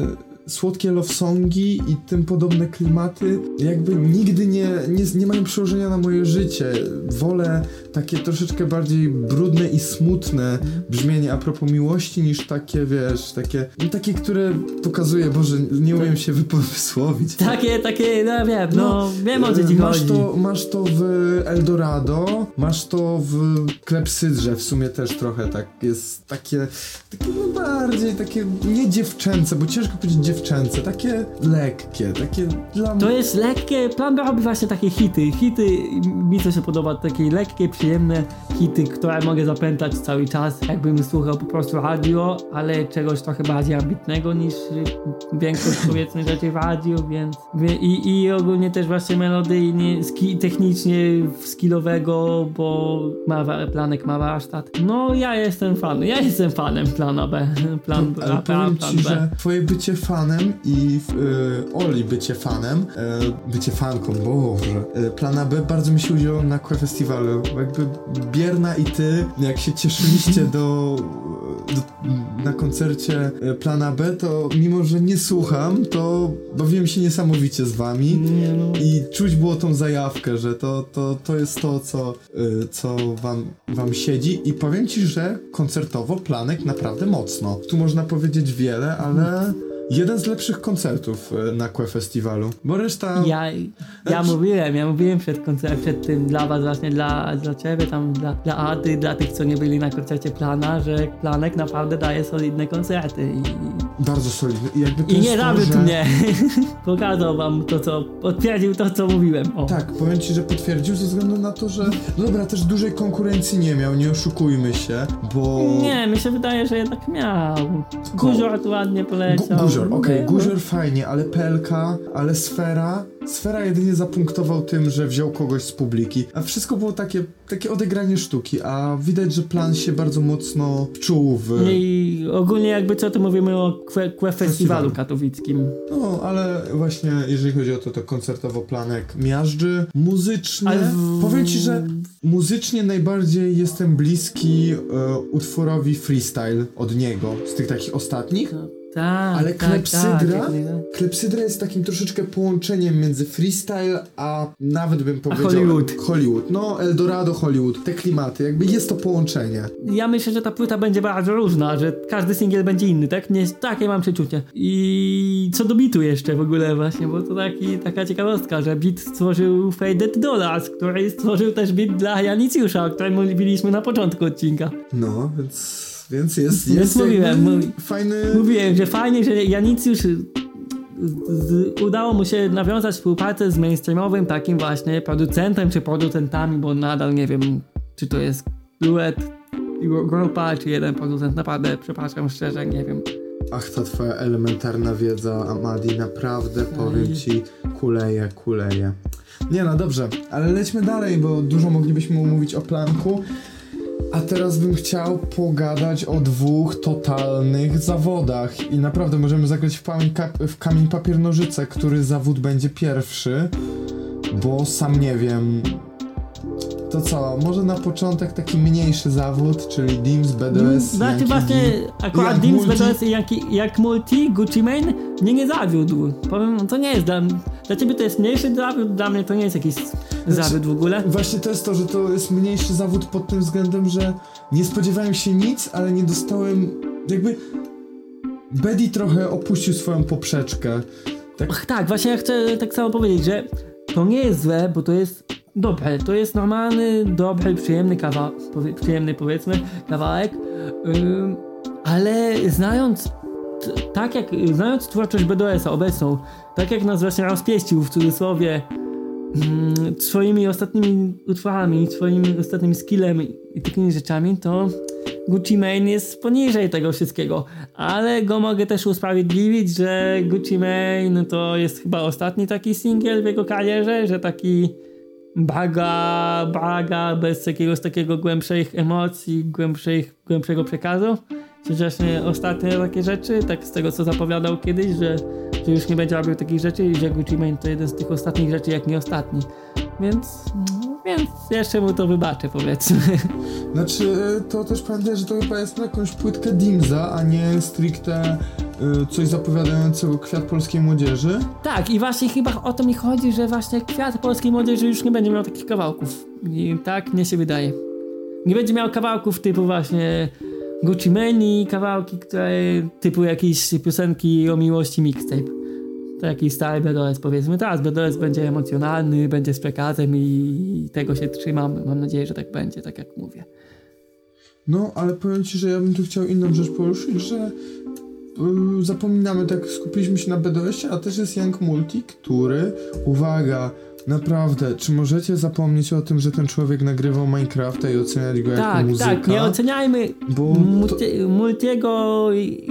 słodkie love songi i tym podobne klimaty jakby nigdy nie, nie, nie mają przełożenia na moje życie. Wolę takie troszeczkę bardziej brudne i smutne brzmienie a propos miłości niż takie, wiesz, takie, no takie, które pokazuje, Boże, nie umiem się wysłowić.
Takie, takie, no wiem, no, no wiem o co ci
masz
chodzi.
To, masz to w Eldorado, masz to w Klepsydrze, w sumie też trochę tak jest takie, takie no bardziej takie, nie dziewczęce, bo ciężko powiedzieć dziewczęce, takie lekkie, takie dla mnie.
To jest lekkie, Plan B robi właśnie takie hity, hity, mi co się podoba, takie lekkie, przyjemne hity, które mogę zapamiętać cały czas, jakbym słuchał po prostu radio, ale czegoś trochę bardziej ambitnego niż większość powiedzmy rzeczy w radiu, więc i, i ogólnie też właśnie melodyjnie, ski, technicznie skillowego, bo ma, Planek ma warsztat. No ja jestem fan, ja jestem fanem Plana B, plan,
no, ale
plan,
powiem
plan
ci,
B.
że twoje bycie fanem i y, Oli bycie fanem, y, bycie fanką, Boże, y, Plana B bardzo mi się udzielało na Kwe Festiwalu, jakby Bierna i ty, jak się cieszyliście do, do na koncercie Plana B, to mimo, że nie słucham, to bawiłem się niesamowicie z wami
nie, no.
i czuć było tą zajawkę, że to, to, to jest to, co, y, co wam, wam siedzi i powiem ci, że koncertowo Planek naprawdę mocno. Tu można powiedzieć wiele, ale jeden z lepszych koncertów na Kwe Festiwalu, bo reszta...
Ja, ja mówiłem, ja mówiłem przed koncertem, przed tym dla was właśnie, dla, dla ciebie, tam dla, dla Ady, dla tych, co nie byli na koncercie Plana, że Planek naprawdę daje solidne koncerty i...
Bardzo solidne. I, jakby to
I
jest
nie
to,
zawiódł
że...
mnie. Pokazał wam to, co... Potwierdził to, co mówiłem. O.
Tak, powiem ci, że potwierdził ze względu na to, że... No dobra, też dużej konkurencji nie miał, nie oszukujmy się, bo...
Nie, mi się wydaje, że jednak miał. Guzior tu ładnie poleciał.
Guzior, okej, okay, Guzior fajnie, ale P L K, ale Sfera... Sfera jedynie zapunktował tym, że wziął kogoś z publiki, a wszystko było takie, takie odegranie sztuki, a widać, że Plan się bardzo mocno wczuł w...
I ogólnie jakby co, to mówimy o Kwe, Kwe Festiwalu katowickim.
No, ale właśnie jeżeli chodzi o to, to koncertowo Planek miażdży. Muzycznie...
Ale w...
Powiem ci, że muzycznie najbardziej jestem bliski e, utworowi Freestyle od niego, z tych takich ostatnich.
Tak,
ale
tak,
Klepsydra,
tak,
Klepsydra jest takim troszeczkę połączeniem między freestyle, a nawet bym powiedział...
Hollywood.
Hollywood. No, Eldorado, Hollywood. Te klimaty, jakby jest to połączenie.
Ja myślę, że ta płyta będzie bardzo różna, że każdy singiel będzie inny, tak? Nie, takie mam przeczucie. I co do bitu jeszcze w ogóle właśnie, bo to taki, taka ciekawostka, że beat stworzył Faded Dollars, który stworzył też beat dla Janicjusza, o którym mówiliśmy na początku odcinka.
No, więc... Więc jest,
Więc
jest
mówiłem, mówi,
fajny...
Mówiłem, że fajnie, że Janicjusz z, z, udało mu się nawiązać współpracę z mainstreamowym takim właśnie producentem czy producentami, bo nadal nie wiem, czy to jest duet, grupa, czy jeden producent. Naprawdę, przepraszam szczerze, nie wiem.
Ach, ta twoja elementarna wiedza, Amadi, naprawdę powiem ci, kuleje, kuleje. Nie no, dobrze, ale lećmy dalej, bo dużo moglibyśmy umówić o Planku. A teraz bym chciał pogadać o dwóch totalnych zawodach i naprawdę możemy zagrać w, pamię- w kamień papier nożyce, który zawód będzie pierwszy, bo sam nie wiem. To co, może na początek taki mniejszy zawód, czyli Dims, B D S,
Znaczy
Yankee
właśnie
D,
akurat Dims, B D S i jak, jak Multi, Gucci Mane mnie nie zawiódł. Powiem, to nie jest dla, dla ciebie to jest mniejszy zawód, dla mnie to nie jest jakiś znaczy, zawód w ogóle.
Właśnie to jest to, że to jest mniejszy zawód pod tym względem, że nie spodziewałem się nic, ale nie dostałem jakby... Bedi trochę opuścił swoją poprzeczkę.
Tak. Ach, tak, właśnie ja chcę tak samo powiedzieć, że to nie jest złe, bo to jest dobre, to jest normalny, dobry, przyjemny kawałek, powie, przyjemny powiedzmy kawałek, yy, ale znając t, tak jak, znając twórczość B D S-a obecną, tak jak nas właśnie rozpieścił w cudzysłowie yy, swoimi ostatnimi utworami, swoimi ostatnimi skillem i takimi rzeczami, to Gucci Mane jest poniżej tego wszystkiego, ale go mogę też usprawiedliwić, że Gucci Mane to jest chyba ostatni taki singiel w jego karierze, że taki baga, baga bez jakiegoś takiego głębszych emocji, głębszych, głębszego przekazu. Chociaż nie ostatnie takie rzeczy, tak z tego co zapowiadał kiedyś, że, że już nie będzie robił takich rzeczy i że Gucci Mane to jeden z tych ostatnich rzeczy, jak nie ostatni. Więc, więc jeszcze mu to wybaczę, powiedzmy.
Znaczy, to też pamiętaj, że to chyba jest na jakąś płytkę Dimsa, a nie stricte y, coś zapowiadającego kwiat polskiej młodzieży.
Tak, i właśnie chyba o to mi chodzi, że właśnie kwiat polskiej młodzieży już nie będzie miał takich kawałków. I tak mnie się wydaje. Nie będzie miał kawałków typu właśnie Gucci Mane, kawałki, które typu jakieś piosenki o miłości mixtape. To jakiś stary B D S powiedzmy. Teraz B D S będzie emocjonalny, będzie z przekazem i tego się trzymam. Mam nadzieję, że tak będzie, tak jak mówię.
No, ale powiem ci, że ja bym tu chciał inną rzecz poruszyć, że yy, zapominamy, tak skupiliśmy się na B D S-ie, a też jest Young Multi, który, uwaga, naprawdę, czy możecie zapomnieć o tym, że ten człowiek nagrywał Minecrafta i oceniać go
tak,
jako muzyka?
Tak, tak, nie oceniajmy
bo
multi,
to...
Multiego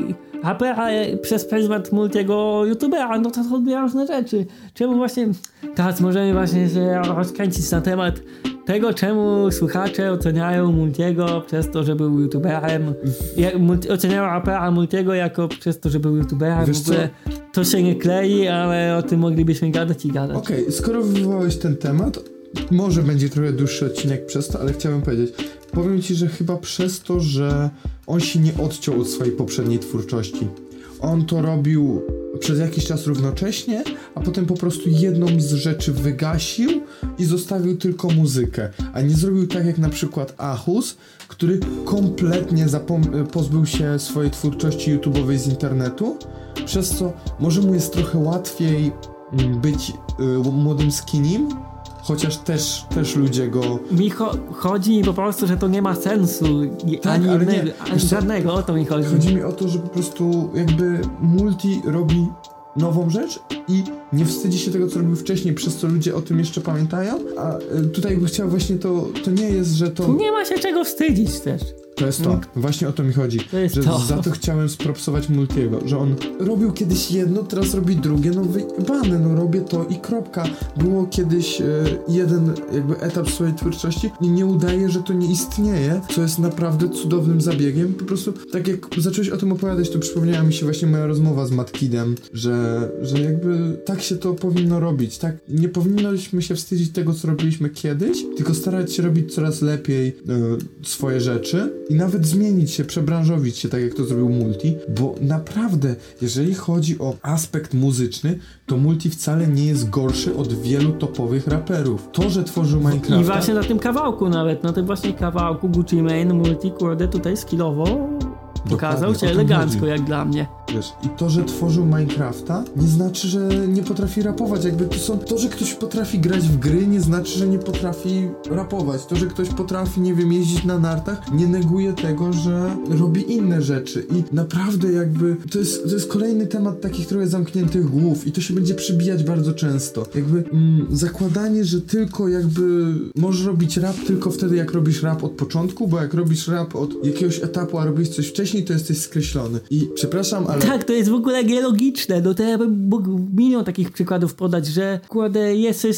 rapera przez pryzmat multiego youtubera, no to są dwie różne rzeczy. Czemu właśnie, teraz możemy właśnie się rozkręcić na temat tego, czemu słuchacze oceniają Multiego przez to, że był youtuberem, jak, multi, oceniają rapera Multiego jako przez to, że był youtuberem.
Wiesz
w ogóle co? To się nie klei, ale o tym moglibyśmy gadać i gadać.
Okej, okay, skoro wywołałeś ten temat, może będzie trochę dłuższy odcinek przez to, ale chciałem powiedzieć, powiem ci, że chyba przez to, że on się nie odciął od swojej poprzedniej twórczości. On to robił przez jakiś czas równocześnie, a potem po prostu jedną z rzeczy wygasił i zostawił tylko muzykę, a nie zrobił tak jak na przykład Ahus, który kompletnie zapom- pozbył się swojej twórczości YouTube'owej z internetu, przez co może mu jest trochę łatwiej być y, młodym skinim, chociaż też, też ludzie go...
Mi cho- chodzi po prostu, że to nie ma sensu, tak, ani,
ale
jednego,
nie,
ani żadnego, o to mi chodzi.
Chodzi mi o to, że po prostu jakby Multi robi nową rzecz i nie wstydzi się tego, co robił wcześniej, przez co ludzie o tym jeszcze pamiętają, a tutaj jakby chciał właśnie to, to nie jest, że to...
Nie ma się czego wstydzić też.
To jest to. Mm. Właśnie o to mi chodzi.
To jest
że
to.
Za to chciałem spropsować Multiego, że on robił kiedyś jedno, teraz robi drugie, no wyjebane, no robię to i kropka. Było kiedyś e, jeden jakby etap swojej twórczości i nie udaje, że to nie istnieje, co jest naprawdę cudownym zabiegiem. Po prostu tak jak zacząłeś o tym opowiadać, to przypomniała mi się właśnie moja rozmowa z Matkidem, że, że jakby tak się to powinno robić, tak? Nie powinnośmy się wstydzić tego, co robiliśmy kiedyś, tylko starać się robić coraz lepiej e, swoje rzeczy i nawet zmienić się, przebranżowić się, tak jak to zrobił Multi, bo naprawdę, jeżeli chodzi o aspekt muzyczny, to Multi wcale nie jest gorszy od wielu topowych raperów. To, że tworzył Minecrafta...
I właśnie na tym kawałku nawet, na tym właśnie kawałku Gucci Mane, Multi, kurde, tutaj skillowo pokazał się elegancko, chodzi. Jak dla mnie.
Wiesz, i to, że tworzył Minecrafta, nie znaczy, że nie potrafi rapować. Jakby to są... To, że ktoś potrafi grać w gry, nie znaczy, że nie potrafi rapować. To, że ktoś potrafi, nie wiem, jeździć na nartach, nie neguje tego, że robi inne rzeczy. I naprawdę jakby... To jest, to jest kolejny temat takich trochę zamkniętych głów i to się będzie przybijać bardzo często. Jakby mm, zakładanie, że tylko jakby możesz robić rap tylko wtedy, jak robisz rap od początku, bo jak robisz rap od jakiegoś etapu, a robisz coś wcześniej, to jesteś skreślony. I przepraszam, ale...
Tak, to jest w ogóle nielogiczne. No to ja bym mógł milion takich przykładów podać, że kurde, jesteś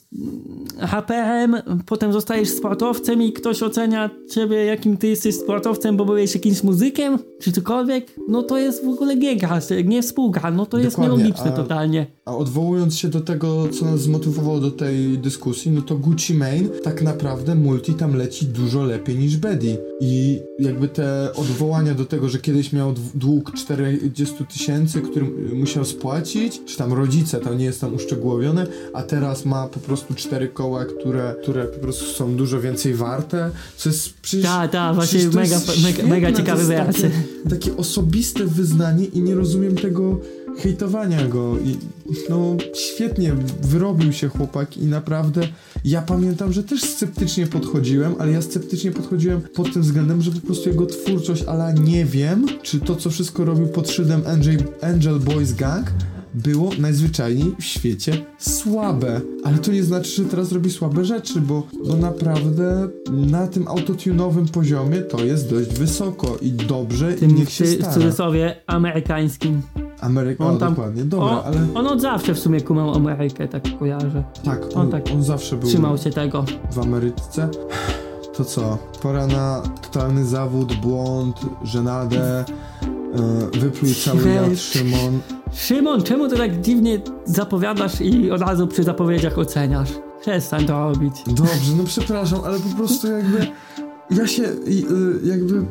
H P M, potem zostajesz sportowcem i ktoś ocenia ciebie, jakim ty jesteś sportowcem, bo byłeś jakimś muzykiem, czy cokolwiek. No to jest w ogóle giega, nie współgra. No to jest
Dokładnie,
nielogiczne
a,
totalnie.
A odwołując się do tego, co nas zmotywowało do tej dyskusji, no to Gucci Mane tak naprawdę Multi tam leci dużo lepiej niż Bedi. I jakby te odwołania do tego, że kiedyś miał dług czterdzieści tysięcy, który musiał spłacić, czy tam rodzice, to nie jest tam uszczegółowione, a teraz ma po prostu cztery koła, które, które po prostu są dużo więcej warte, co jest przecież...
Tak, tak, właśnie mega, mega, mega ciekawy wyraz.
Takie, takie osobiste wyznanie i nie rozumiem tego hejtowania go i no świetnie wyrobił się chłopak i naprawdę ja pamiętam, że też sceptycznie podchodziłem, ale ja sceptycznie podchodziłem pod tym względem, że po prostu jego twórczość, ale nie wiem, czy to, co wszystko robił pod szyldem Angel, Angel Boys Gang było najzwyczajniej w świecie słabe. Ale to nie znaczy, że teraz robi słabe rzeczy, bo, bo naprawdę na tym autotunowym poziomie to jest dość wysoko i dobrze
tym
i niech się stara.
W cudzysłowie amerykańskim.
Ameryka, o, dokładnie, dobra,
on,
ale...
On od zawsze w sumie kumał Amerykę, tak kojarzę.
Tak, on,
on, tak
on zawsze był...
trzymał się tego.
W Ameryce. To co? Pora na totalny zawód, błąd, żenadę, yy, wypluj cały jad, Szymon.
Szymon, czemu ty tak dziwnie zapowiadasz i od razu przy zapowiedziach oceniasz? Przestań to robić.
Dobrze, no przepraszam, ale po prostu jakby ja się yy, jakby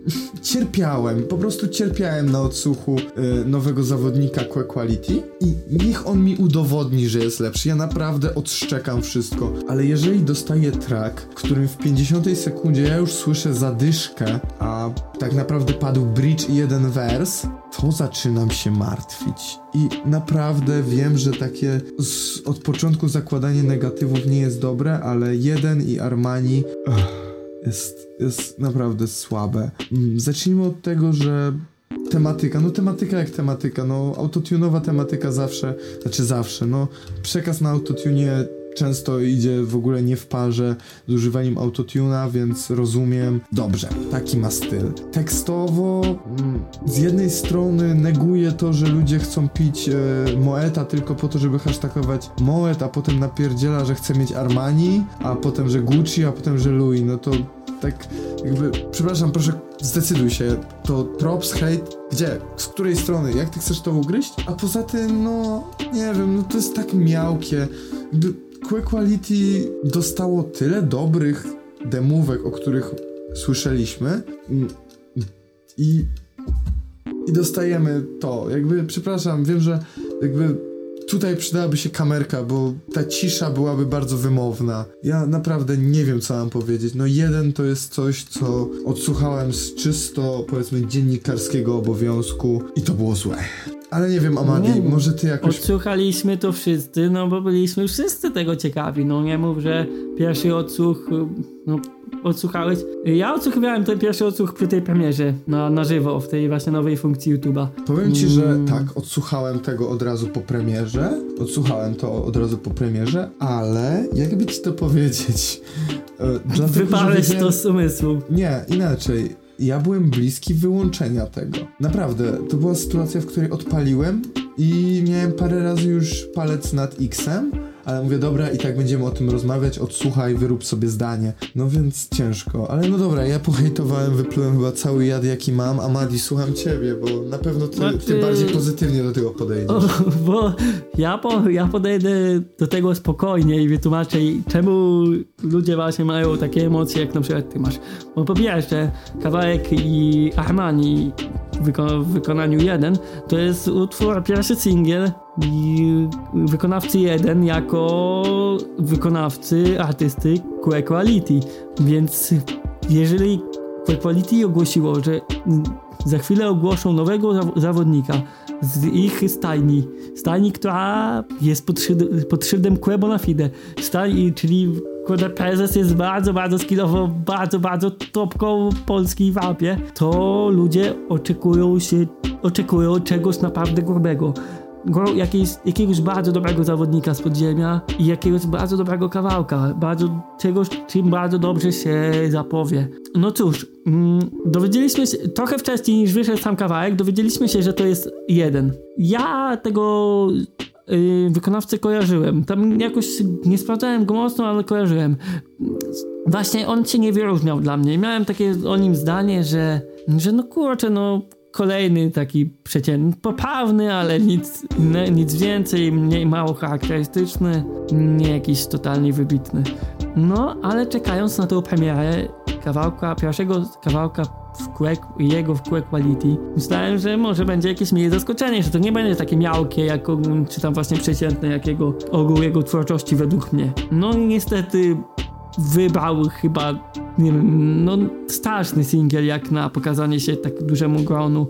cierpiałem, po prostu cierpiałem na odsłuchu y, nowego zawodnika Que Quality i niech on mi udowodni, że jest lepszy. Ja naprawdę odszczekam wszystko, ale jeżeli dostaję track, w którym w pięćdziesiątej sekundzie ja już słyszę zadyszkę, a tak naprawdę padł bridge i jeden wers, to zaczynam się martwić. I naprawdę wiem, że takie z, od początku zakładanie negatywów nie jest dobre, ale jeden i Armani ugh, jest, jest naprawdę słabe. Zacznijmy od tego, że tematyka, no tematyka jak tematyka, no autotunowa tematyka zawsze, znaczy zawsze, no przekaz na autotunie często idzie w ogóle nie w parze z używaniem autotuna, więc rozumiem. Dobrze, taki ma styl. Tekstowo mm, z jednej strony neguje to, że ludzie chcą pić e, Moeta tylko po to, żeby hashtagować Moet, a potem napierdziela, że chce mieć Armani, a potem, że Gucci, a potem, że Louis. No to tak jakby, przepraszam, proszę zdecyduj się, to props, hate, gdzie? Z której strony? Jak ty chcesz to ugryźć? A poza tym, no, nie wiem, no to jest tak miałkie. Jakby Que Quality dostało tyle dobrych demówek, o których słyszeliśmy i, i dostajemy to. Jakby, przepraszam, wiem, że jakby tutaj przydałaby się kamerka, bo ta cisza byłaby bardzo wymowna. Ja naprawdę nie wiem, co mam powiedzieć. No jeden to jest coś, co odsłuchałem z czysto, powiedzmy, dziennikarskiego obowiązku i to było złe. Ale nie wiem, Amadi, nie, może ty jakoś...
Odsłuchaliśmy to wszyscy, no bo byliśmy wszyscy tego ciekawi. No nie mów, że pierwszy odsłuch, no odsłuchałeś. Ja odsłuchiwałem ten pierwszy odsłuch przy tej premierze na, na żywo, w tej właśnie nowej funkcji YouTube'a.
Powiem ci, że mm. tak, odsłuchałem tego od razu po premierze. Odsłuchałem to od razu po premierze, ale jakby ci to powiedzieć...
E, Wyparłeś to z umysłu.
Nie, inaczej. Ja byłem bliski wyłączenia tego. Naprawdę, to była sytuacja, w której odpaliłem i miałem parę razy już palec nad X-em, ale mówię, dobra, i tak będziemy o tym rozmawiać, odsłuchaj, wyrób sobie zdanie. No więc ciężko, ale no dobra, ja pohejtowałem, wyplułem chyba cały jad, jaki mam. Amadi, słucham ciebie, bo na pewno ty,
znaczy...
ty bardziej pozytywnie do tego podejdziesz.
O, bo ja, po, ja podejdę do tego spokojnie i wytłumaczę, czemu ludzie właśnie mają takie emocje, jak na przykład ty masz. Bo po pierwsze, kawałek i Armani w wyko- wykonaniu jeden to jest utwór, pierwszy singiel i wykonawcy jeden jako wykonawcy artysty Que Quality, więc jeżeli Que Quality ogłosiło, że za chwilę ogłoszą nowego zaw- zawodnika z ich stajni, stajni, która jest pod, szyd- pod szyldem Que Bonafide, stajni, czyli kurde, prezes jest bardzo, bardzo skillowo, bardzo, bardzo topką Polski w rapie, to ludzie oczekują się, oczekują czegoś naprawdę grubego. Jakiegoś, jakiegoś bardzo dobrego zawodnika z podziemia i jakiegoś bardzo dobrego kawałka, bardzo, czegoś, czym bardzo dobrze się zapowie. No cóż, mm, dowiedzieliśmy się, trochę wcześniej niż wyszedł sam kawałek, dowiedzieliśmy się, że to jest jeden. Ja tego yy, wykonawcę kojarzyłem, tam jakoś nie sprawdzałem go mocno, ale kojarzyłem. Właśnie on się nie wyróżniał dla mnie. Miałem takie o nim zdanie, że, że no kurczę, no kolejny taki przeciętny, poprawny, ale nic, nie, nic więcej, mniej mało charakterystyczny, nie jakiś totalnie wybitny. No, ale czekając na tą premierę kawałka, pierwszego kawałka w Que, jego w Que Quality, myślałem, że może będzie jakieś mniej zaskoczenie, że to nie będzie takie miałkie, jak, czy tam właśnie przeciętne, jak jego, ogół jego twórczości według mnie. No i niestety wybrał chyba, nie wiem, no straszny singiel jak na pokazanie się tak dużemu gronu.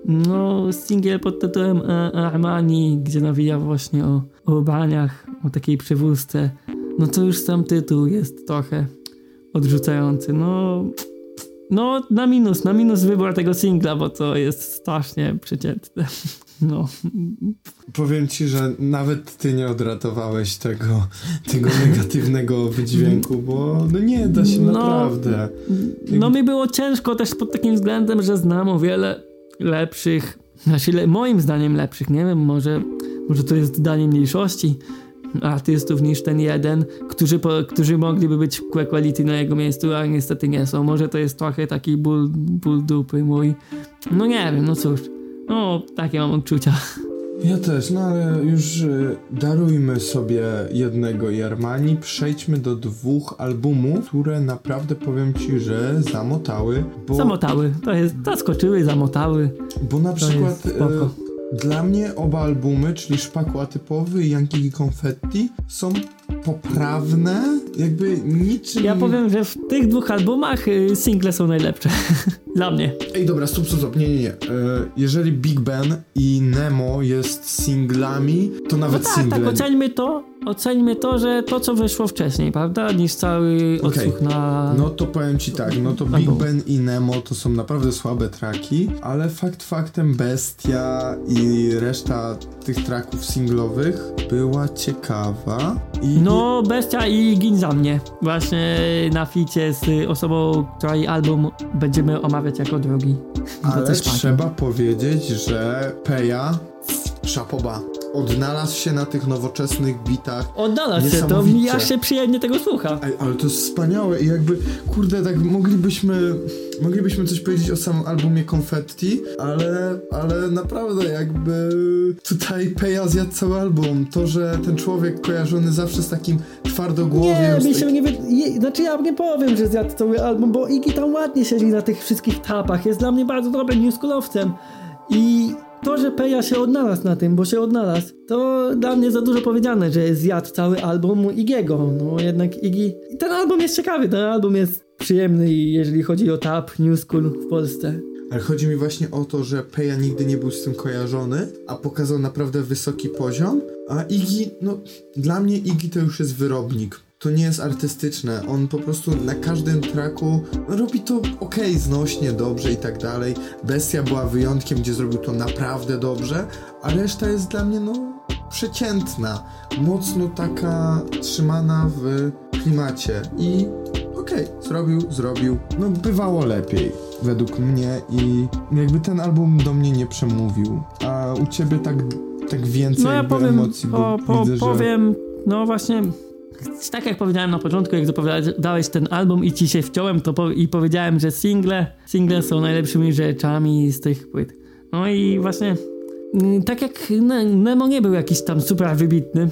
No singiel pod tytułem Armani, gdzie nawija właśnie o, o ubraniach, o takiej przywózce. No to już sam tytuł jest trochę odrzucający. No, no na minus, na minus wybór tego singla, bo to jest strasznie przeciętne. No.
Powiem ci, że nawet ty nie odratowałeś tego, tego negatywnego wydźwięku, bo no nie da się no, naprawdę.
No mi było ciężko też pod takim względem, że znam o wiele lepszych, znaczy le, moim zdaniem lepszych, nie wiem, może, może to jest zdanie mniejszości artystów niż ten jeden, którzy, po, którzy mogliby być w Que Quality na jego miejscu, a niestety nie są. Może to jest trochę taki ból, ból dupy mój. No nie wiem, no cóż. No, takie mam odczucia.
Ja też, no ale już y, darujmy sobie jednego Jarmani, przejdźmy do dwóch albumów, które naprawdę powiem ci, że zamotały, bo...
Zamotały, to jest, zaskoczyły, zamotały.
Bo na
to
przykład
jest spoko.
y, dla mnie oba albumy, czyli Szpaku Atypowy i Yankee Confetti są poprawne, jakby niczym...
Ja powiem, że w tych dwóch albumach y, single są najlepsze. Dla mnie.
Ej, dobra, stop, stop, stop, nie, nie, nie. E, jeżeli Big Ben i Nemo jest singlami, to nawet
no tak,
single...
tak, oceńmy to, oceńmy to, że to, co wyszło wcześniej, prawda, niż cały odsłuch
okay.
na...
No to powiem ci tak, no to Big Ben i Nemo to są naprawdę słabe traki, ale fakt faktem Bestia i reszta tych traków singlowych była ciekawa i...
No, Bestia i Gin za mnie. Właśnie na ficie z osobą, której album będziemy omawiać jako drugi.
Ale trzeba powiedzieć, że Peja, szapoba, odnalazł się na tych nowoczesnych bitach.
Odnalazł się, to mi aż się przyjemnie tego słucha.
Ej, ale to jest wspaniałe i jakby, kurde, tak moglibyśmy, moglibyśmy coś powiedzieć o samym albumie Confetti, ale, ale naprawdę jakby tutaj Peja zjadł cały album. To, że ten człowiek kojarzony zawsze z takim twardogłowiem...
Nie, mi
tak...
się nie... Wy... Znaczy ja nie powiem, że zjadł cały album, bo Iggy tam ładnie siedzi na tych wszystkich tapach. Jest dla mnie bardzo dobrym newschoolowcem. I to, że Peja się odnalazł na tym, bo się odnalazł, to dla mnie za dużo powiedziane, że zjadł cały album Iggy'ego. No jednak Iggy... Ten album jest ciekawy, ten album jest przyjemny, jeżeli chodzi o tap, new school w Polsce.
Ale chodzi mi właśnie o to, że Peja nigdy nie był z tym kojarzony, a pokazał naprawdę wysoki poziom, a Iggy, no dla mnie Iggy to już jest wyrobnik. To nie jest artystyczne, on po prostu na każdym tracku robi to okej, okay, znośnie, dobrze i tak dalej. Bestia była wyjątkiem, gdzie zrobił to naprawdę dobrze, a reszta jest dla mnie, no, przeciętna. Mocno taka trzymana w klimacie i okej, okay, zrobił, zrobił. No, bywało lepiej, według mnie i jakby ten album do mnie nie przemówił. A u ciebie tak, tak więcej
no ja
jakby
powiem,
emocji, bo
po, po,
widzę,
powiem,
że...
no właśnie... Tak jak powiedziałem na początku, jak zapowiadałeś ten album i ci się wciąłem, to po, i powiedziałem, że single, single są najlepszymi rzeczami z tych płyt. No i właśnie, tak jak Nemo nie był jakiś tam super wybitny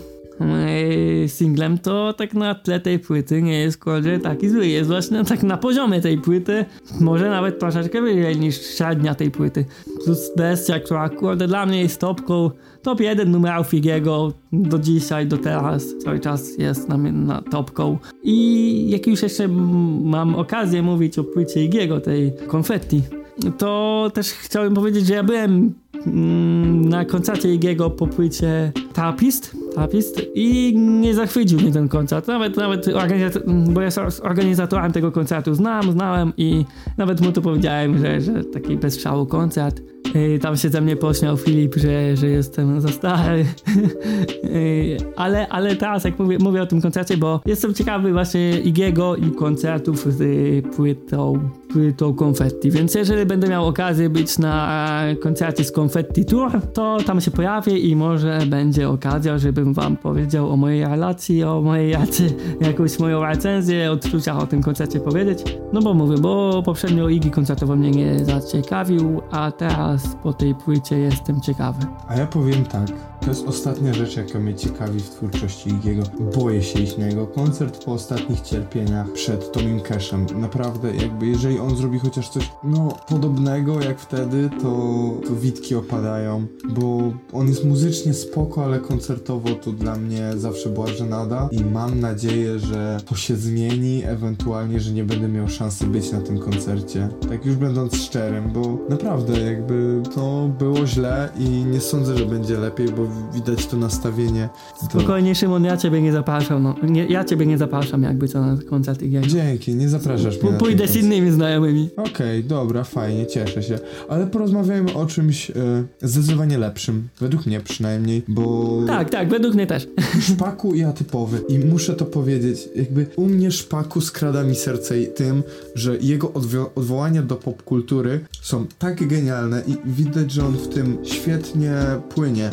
e, singlem, to tak na tle tej płyty nie jest kurde taki zły. Jest właśnie tak na poziomie tej płyty, może nawet troszeczkę wyżej niż średnia tej płyty. Plus Bestia, która kurde dla mnie jest topką, top jeden numerów Iggy'ego do dzisiaj, do teraz, cały czas jest na, na topką. I jak już jeszcze mam okazję mówić o płycie Iggy'ego, tej Confetti, to też chciałem powiedzieć, że ja byłem mm, na koncercie Iggy'ego po płycie Tapist, Tapist i nie zachwycił mnie ten koncert. Nawet, nawet organizator, bo ja organizatorem tego koncertu znam, znałem i nawet mu to powiedziałem, że, że taki bez szału koncert. Yy, tam się ze mnie pośmiał Filip, że, że jestem za stary. yy, ale, ale teraz jak mówię, mówię o tym koncercie, bo jestem ciekawy właśnie Iggy'ego i koncertów z yy, płytą, płytą Confetti. Więc jeżeli będę miał okazję być na koncercie z Confetti Tour, to tam się pojawię i może będzie okazja, żebym wam powiedział o mojej relacji, o mojej jacy, jakąś moją recenzję, odczuciach o tym koncercie powiedzieć. No bo mówię, bo poprzednio Iggy koncertowo mnie nie zaciekawił, a teraz po tej płycie jestem ciekawy.
A ja powiem tak, to jest ostatnia rzecz, jaka mnie ciekawi w twórczości Iggy'ego. Boję się iść na jego koncert po ostatnich cierpieniach przed Tomim Cashem. Naprawdę, jakby jeżeli on zrobi chociaż coś, no, podobnego jak wtedy, to, to witki opadają, bo on jest muzycznie spoko, ale koncertowo to dla mnie zawsze była żenada i mam nadzieję, że to się zmieni, ewentualnie, że nie będę miał szansy być na tym koncercie. Tak już będąc szczerym, bo naprawdę jakby to było źle i nie sądzę, że będzie lepiej, bo widać to nastawienie. To...
Spokojnie, Szymon, ja ciebie nie zapraszam, no. Nie, ja ciebie nie zapraszam jakby co na koncert Iggy'ego.
Dzięki, nie zapraszasz mnie.
Pójdę z innymi znajomymi.
Okej, okay, dobra, fajnie, cieszę się. Ale porozmawiajmy o czymś e, zdecydowanie lepszym. Według mnie przynajmniej, bo...
Tak, tak, według mnie też.
Szpaku i atypowy. I muszę to powiedzieć, jakby u mnie Szpaku skrada mi serce tym, że jego odwo- odwołania do popkultury są tak genialne i widać, że on w tym świetnie płynie, bo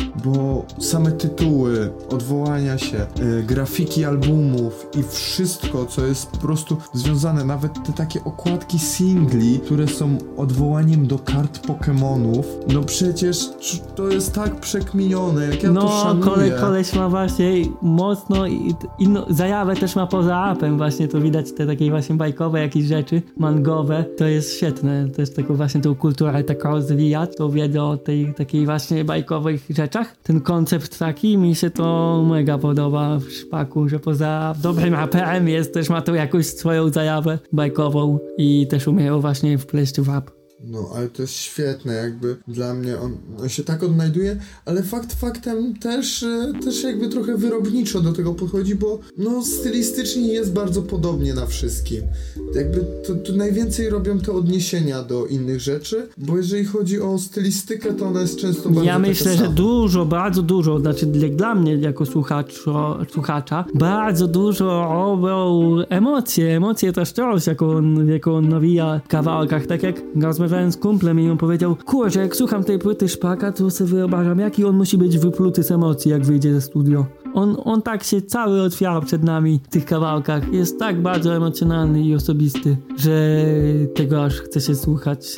bo same tytuły, odwołania się, yy, grafiki albumów i wszystko, co jest po prostu związane, nawet te takie okładki singli, które są odwołaniem do kart Pokemonów, no przecież to jest tak przekminione, jak ja
no,
to szanuję.
No, kole, koleś ma właśnie mocno i inną zajawę też ma poza apem, właśnie to widać te takie właśnie bajkowe jakieś rzeczy, mangowe, to jest świetne, też taką właśnie tą kulturę tak rozwijać, tą wiedzę o tej takiej właśnie bajkowych rzeczach. Ten koncept taki, mi się to mega podoba w Szpaku, że poza dobrym apem jest, też ma tu jakąś swoją zajawę bajkową i też umieją właśnie wpleść w rap.
No, ale to jest świetne, jakby dla mnie on, on się tak odnajduje, ale fakt faktem też, też jakby trochę wyrobniczo do tego podchodzi, bo no stylistycznie jest bardzo podobnie na wszystkim. Jakby to, to najwięcej robią te odniesienia do innych rzeczy, bo jeżeli chodzi o stylistykę, to ona jest często bardzo
Ja myślę,
taka
że dużo, bardzo dużo, znaczy dla mnie jako słuchacza, słuchacza bardzo dużo robią emocje, emocje też coś, jaką on, jaką on nawija w kawałkach, tak jak rozmawiałem z kumplem i on powiedział, kurczę, jak słucham tej płyty Szpaka, to sobie wyobrażam, jaki on musi być wypluty z emocji, jak wyjdzie ze studio. On, on tak się cały otwiera przed nami w tych kawałkach. Jest tak bardzo emocjonalny i osobisty, że tego aż chce się słuchać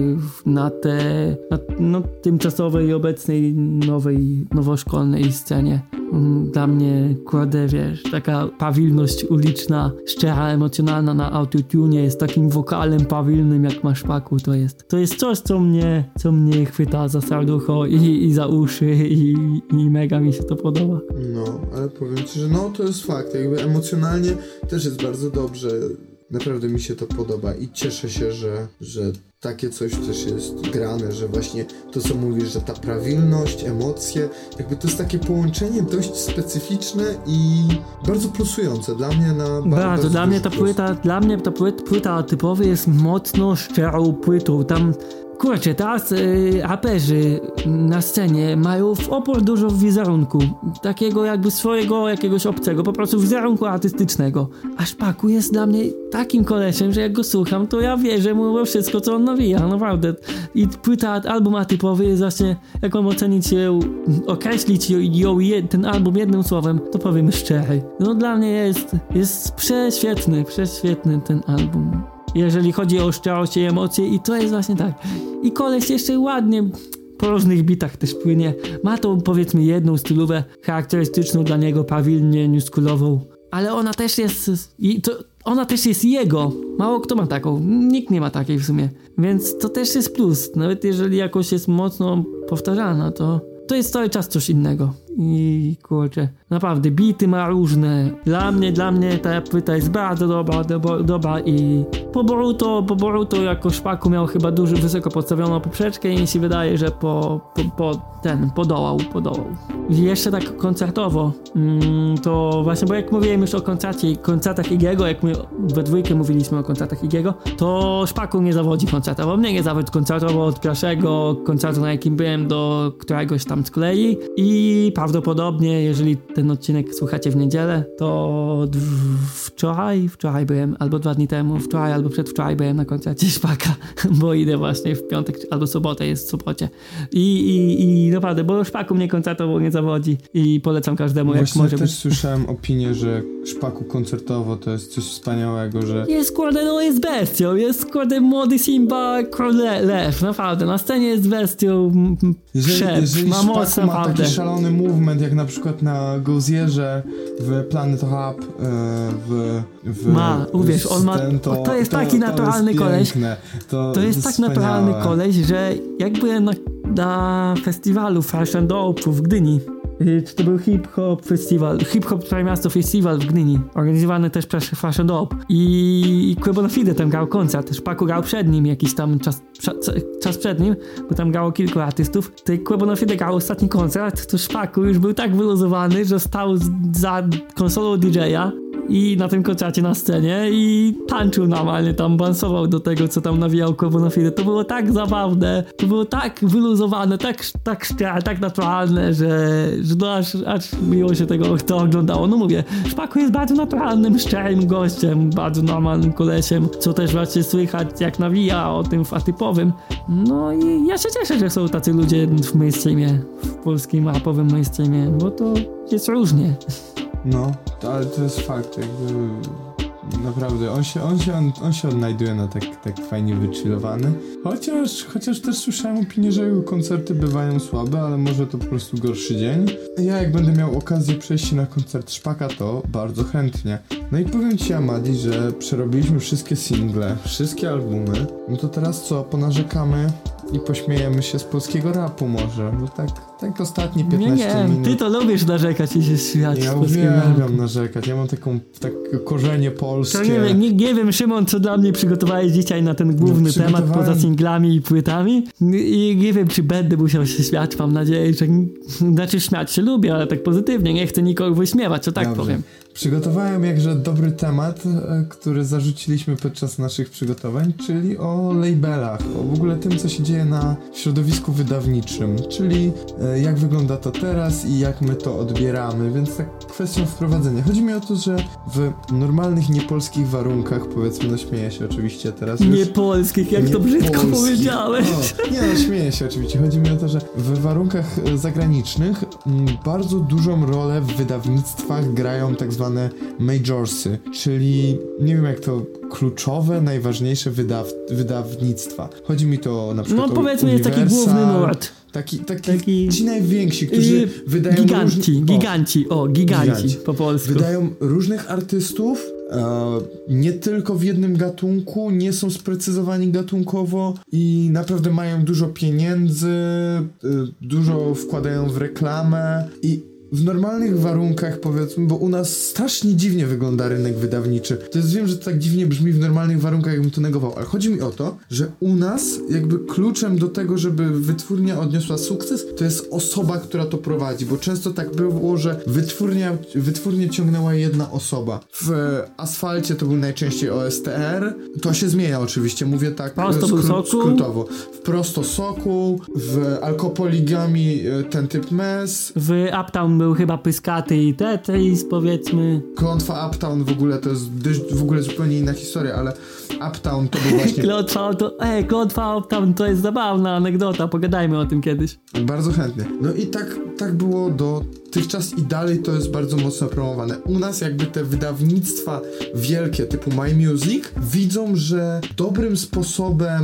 na te na, no, tymczasowej i obecnej nowej, nowoszkolnej scenie. Dla mnie, kurde, wiesz, taka pawilność uliczna, szczera, emocjonalna na autotune jest takim wokalem pawilnym, jak ma Szpaku, to jest. To jest coś, co mnie, co mnie chwyta za serducho i, i za uszy i, i mega mi się to podoba.
No, ale powiem ci, że no, to jest fakt, jakby emocjonalnie też jest bardzo dobrze. Naprawdę mi się to podoba i cieszę się, że, że takie coś też jest grane, że właśnie to, co mówisz, że ta prawilność, emocje, jakby to jest takie połączenie dość specyficzne i bardzo plusujące dla mnie na bardzo,
bardzo dla mnie ta
plus.
płyta, dla mnie ta płyta, płyta typowa jest mocno szczerą płytą. Tam kurczę, teraz y, raperzy na scenie mają w opór dużo wizerunku, takiego jakby swojego jakiegoś obcego, po prostu wizerunku artystycznego. A Szpaku jest dla mnie takim kolesiem, że jak go słucham, to ja wierzę mu we wszystko, co on nawija, naprawdę. I płyta, album atypowy jest właśnie, jak mam ocenić ją, określić ją, ją ten album jednym słowem, to powiem szczery. No dla mnie jest, jest prześwietny, prześwietny ten album. Jeżeli chodzi o szczerość i emocje, i to jest właśnie tak. I koleś jeszcze ładnie po różnych bitach też płynie. Ma tą, powiedzmy, jedną stylówę charakterystyczną dla niego, prawilnie newschoolową. Ale ona też jest... I to, ona też jest jego. Mało kto ma taką. Nikt nie ma takiej w sumie. Więc to też jest plus. Nawet jeżeli jakoś jest mocno powtarzana, to... To jest cały czas coś innego. I kurczę, naprawdę, bity ma różne. Dla mnie, dla mnie ta płyta jest bardzo dobra, dobra, dobra i po Boruto, po Boruto jako Szpaku miał chyba dużo, wysoko podstawioną poprzeczkę i mi się wydaje, że po, po, po ten, podołał, podołał. I jeszcze tak koncertowo, mm, to właśnie, bo jak mówiłem już o koncercie, koncertach Igiego, jak my we dwójkę mówiliśmy o koncertach Igiego, to Szpaku nie zawodzi koncertowo. Mnie nie zawodzi koncertowo od pierwszego koncertu, na jakim byłem, do któregoś tam z kolei i prawdopodobnie, jeżeli ten odcinek słuchacie w niedzielę, to d- wczoraj, wczoraj byłem, albo dwa dni temu, wczoraj albo przedwczoraj byłem na koncercie Szpaka, bo idę właśnie w piątek albo sobotę, jest w Sopocie. I, i, i naprawdę, bo Szpaku mnie koncertowo nie zawodzi i polecam każdemu, jak
Właśnie
może
też
być.
słyszałem opinię, że Szpaku koncertowo to jest coś wspaniałego, że...
Jest, kurde, no jest bestią, jest, kurde, młody Simba, kurde, lew, naprawdę, na scenie jest bestią,
Jeżeli,
szep,
jeżeli
ma
Szpaku
moc,
ma
naprawdę.
taki szalony movement, jak na przykład na Gozierze w Planet Rap, e, w, w...
Ma, uwierz, on ma,
ten, to,
to jest
to,
taki
to
naturalny
jest
koleś,
piękne. To,
to jest tak
wspaniałe.
naturalny koleś, że jak byłem na, na festiwalu Fashion Dope w Gdyni, czy to był hip-hop festiwal, hip-hop Trójmiasto Festiwal w Gdyni, organizowany też przez Fashion Dope i Quebo na Fide tam grał koncert, Szpaku grał przed nim jakiś tam czas, czas, czas przed nim, bo tam grało kilku artystów, to jak Quebo na Fide grał ostatni koncert, to Szpaku już był tak wyluzowany, że stał za konsolą D J a i na tym koncercie na scenie i tańczył normalnie, tam bansował do tego, co tam nawijał Kowo na chwilę. To było tak zabawne, to było tak wyluzowane, tak, tak szczere, tak naturalne, że, że no aż, aż miło się tego to oglądało. No mówię, Szpaku jest bardzo naturalnym, szczerym gościem, bardzo normalnym kolesiem, co też właśnie słychać jak nawija o tym atypowym. No i ja się cieszę, że są tacy ludzie w mainstreamie, w polskim rapowym mainstreamie, bo to jest różnie.
No, to, ale to jest fakt, jakby naprawdę, on się, on się, on, on się odnajduje na tak, tak fajnie wychillowany. Chociaż, chociaż też słyszałem opinię, że jego koncerty bywają słabe, ale może to po prostu gorszy dzień. Ja jak będę miał okazję przejść na koncert Szpaka, to bardzo chętnie. No i powiem ci, Amadi, że przerobiliśmy wszystkie single, wszystkie albumy. No to teraz co, ponarzekamy i pośmiejemy się z polskiego rapu może, bo tak, tak ostatnie piętnaście
nie, nie,
minut.
Ty to lubisz narzekać i się śmiać.
Ja
z polskiego rapu.
uwielbiam narzekać, ja mam taką, takie korzenie polskie.
To nie, wiem, nie, nie wiem, Szymon, co dla mnie przygotowałeś dzisiaj na ten główny
No,
temat poza singlami i płytami i nie wiem, czy będę musiał się śmiać, mam nadzieję, że znaczy śmiać się lubię, ale tak pozytywnie, nie chcę nikogo wyśmiewać, co tak
Dobrze.
powiem.
Przygotowałem jakże dobry temat, który zarzuciliśmy podczas naszych przygotowań, czyli o labelach, o w ogóle tym, co się dzieje na środowisku wydawniczym, czyli jak wygląda to teraz i jak my to odbieramy, więc tak kwestią wprowadzenia. Chodzi mi o to, że w normalnych, niepolskich warunkach, powiedzmy, no śmieję się oczywiście teraz już.
Niepolskich, jak
nie
to brzydko
polskich.
powiedziałeś.
O, nie no, śmieję się oczywiście. Chodzi mi o to, że w warunkach zagranicznych m, bardzo dużą rolę w wydawnictwach grają tak zwane majorsy, czyli nie wiem jak to kluczowe, najważniejsze wydaw wydawnictwa. Chodzi mi to na przykład
No
o
powiedzmy jest taki
Universal,
główny nurt.
Taki, taki,
Taki-
ci najwięksi, którzy
Yy,
wydają
Giganci,
różne- o,
giganci, o, giganci,
Giganci.
po polsku.
Wydają różnych artystów, e, nie tylko w jednym gatunku, nie są sprecyzowani gatunkowo i naprawdę mają dużo pieniędzy, e, dużo wkładają w reklamę i w normalnych warunkach, powiedzmy, bo u nas strasznie dziwnie wygląda rynek wydawniczy. To jest, wiem, że to tak dziwnie brzmi w normalnych warunkach, jakbym to negował, ale chodzi mi o to, że u nas jakby kluczem do tego, żeby wytwórnia odniosła sukces, to jest osoba, która to prowadzi, bo często tak było, że wytwórnia, wytwórnię ciągnęła jedna osoba. W Asfalcie to był najczęściej O S T R, to się zmienia oczywiście, mówię tak
Prosto był Sokół.
skrótowo. W Prosto Sokół, w Alkopoligami ten typ mes,
W Uptown był chyba Pyskaty i Tetris, powiedzmy.
Klątwa Uptown w ogóle to jest dość, w ogóle zupełnie inna historia, ale Uptown to był właśnie
Klątwa to, ej, Klątwa Uptown to jest zabawna anegdota, pogadajmy o tym kiedyś.
bardzo chętnie. No i tak, tak było dotychczas i dalej to jest bardzo mocno promowane. U nas jakby te wydawnictwa wielkie typu My Music widzą, że dobrym sposobem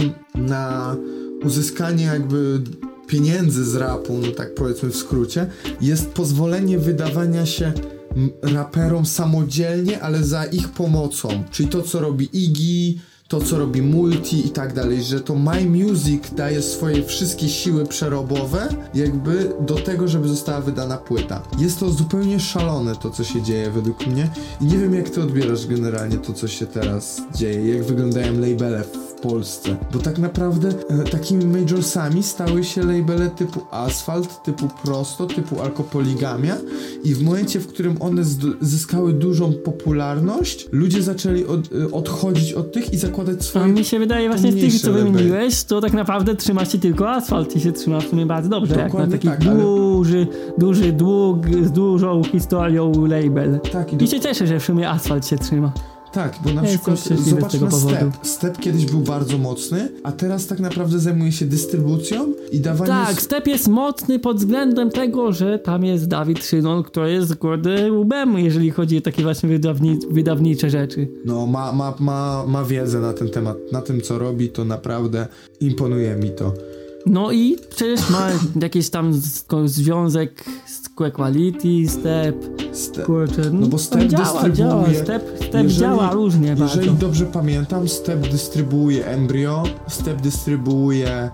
na uzyskanie jakby pieniędzy z rapu, no tak powiedzmy w skrócie, jest pozwolenie wydawania się m, raperom samodzielnie, ale za ich pomocą. Czyli to, co robi Iggy, to, co robi Multi i tak dalej, że to My Music daje swoje wszystkie siły przerobowe jakby do tego, żeby została wydana płyta. Jest to zupełnie szalone to, co się dzieje według mnie i nie wiem, jak ty odbierasz generalnie to, co się teraz dzieje, jak wyglądają labele w Polsce, bo tak naprawdę e, takimi majorsami stały się labele typu Asfalt, typu Prosto, typu Alkopoligamia i w momencie, w którym one zyskały dużą popularność, ludzie zaczęli od, e, odchodzić od tych i zakładać
A
swoje
mi się wydaje właśnie z tych,
mniejsze
co
labele.
wymieniłeś, to tak naprawdę trzyma się tylko Asfalt i się trzyma w sumie bardzo dobrze, jak na
Dokładnie
taki
tak, ale-
duży, duży dług z dużą historią label.
Tak, i
I
do...
się cieszę, że w sumie Asfalt się trzyma.
tak, bo na
Ja
przykład
jestem szczęśliwy z
zobacz
tego
na
powodu.
Step. Step kiedyś był bardzo mocny, a teraz tak naprawdę zajmuje się dystrybucją i dawaniem...
Tak, Step jest mocny pod względem tego, że tam jest Dawid Szynon, który jest kurde łbem, jeżeli chodzi o takie właśnie wydawni wydawnicze rzeczy.
No, ma, ma, ma, ma wiedzę na ten temat, na tym, co robi, to naprawdę imponuje mi to.
No i przecież ma jakiś tam z- związek z Quality, Step,
Ste-
kurczę, no,
No bo
tam
Step
działa,
dystrybuuje-
działa, Step, Step
jeżeli-
działa różnie
Jeżeli
bardzo.
dobrze pamiętam, Step dystrybuuje Embryo, Step dystrybuuje e,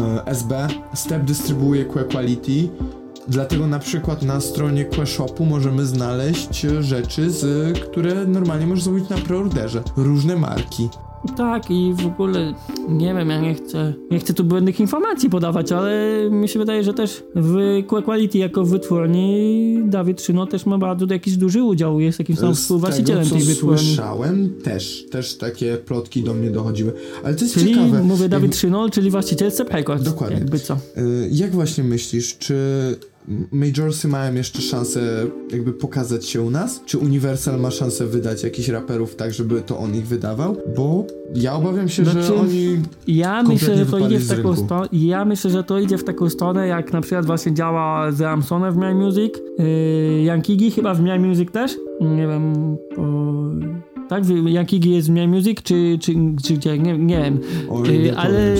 S B, Step dystrybuuje Quality. Dlatego na przykład na stronie QueShopu możemy znaleźć rzeczy, z, które normalnie możesz zrobić na preorderze. Różne marki.
Tak, i w ogóle nie wiem, ja nie chcę nie chcę tu błędnych informacji podawać, ale mi się wydaje, że też w Quality jako wytwórni Dawid Szyno też ma bardzo jakiś duży udział, jest jakimś tam współwłaścicielem tej wytwórni.
Słyszałem, też, też takie plotki do mnie dochodziły, ale to jest
czyli,
ciekawe.
mówię Dawid Szyno, czyli właściciel Step Records.
Dokładnie.
Jakby co.
Jak właśnie myślisz, czy Majorsy mają jeszcze szansę jakby pokazać się u nas? Czy Universal ma szansę wydać jakichś raperów tak, żeby to on ich wydawał? Bo ja obawiam się, znaczy, że oni
ja myślę, że to idzie w taką stronę. Ja myślę, że to idzie w taką stronę, jak na przykład właśnie działa The Amsone w My Music, yy, Yankigi chyba w My Music też. Nie wiem, po... tak? Yankigi jest w My Music, czy, czy, czy gdzie? Nie, nie wiem.
Oj, nie
ale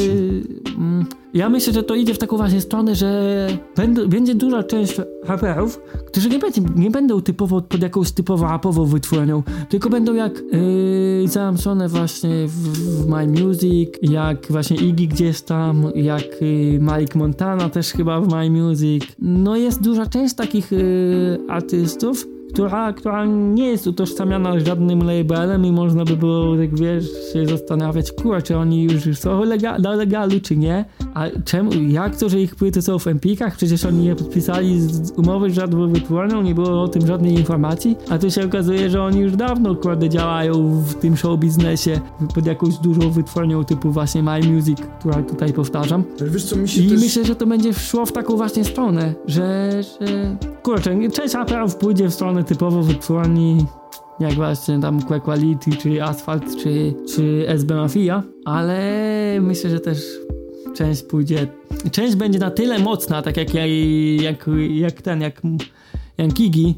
mm, ja myślę, że to idzie w taką właśnie stronę, że będą, będzie duża część raperów, którzy nie, będzie, nie będą typowo pod jakąś typowo rapową wytwórnią, tylko będą jak yy, Zamsone właśnie w, w My Music, jak właśnie Iggy gdzieś tam, jak yy, Mike Montana też chyba w My Music. No jest duża część takich yy, artystów, Która, która nie jest utożsamiana z żadnym labelem i można by było, jak wiesz, się zastanawiać, kurwa, czy oni już są lega- na legalu, czy nie, a czemu, jak to, że ich płyty są w Empikach, przecież oni nie podpisali z umowy z żadną wytwórnią, nie było o tym żadnej informacji, a tu się okazuje, że oni już dawno, kurde, działają w tym show biznesie pod jakąś dużą wytwórnią typu właśnie My Music, która tutaj powtarzam.
Ale wiesz co, mi się
I
też...
myślę, że to będzie szło w taką właśnie stronę, że, że... kurczę, część raperów pójdzie w stronę typowo wytwórni, jak właśnie tam Quality, czy Asphalt, czy, czy S B Mafia, ale myślę, że też część pójdzie, część będzie na tyle mocna, tak jak, jak, jak ten, jak Yankigi,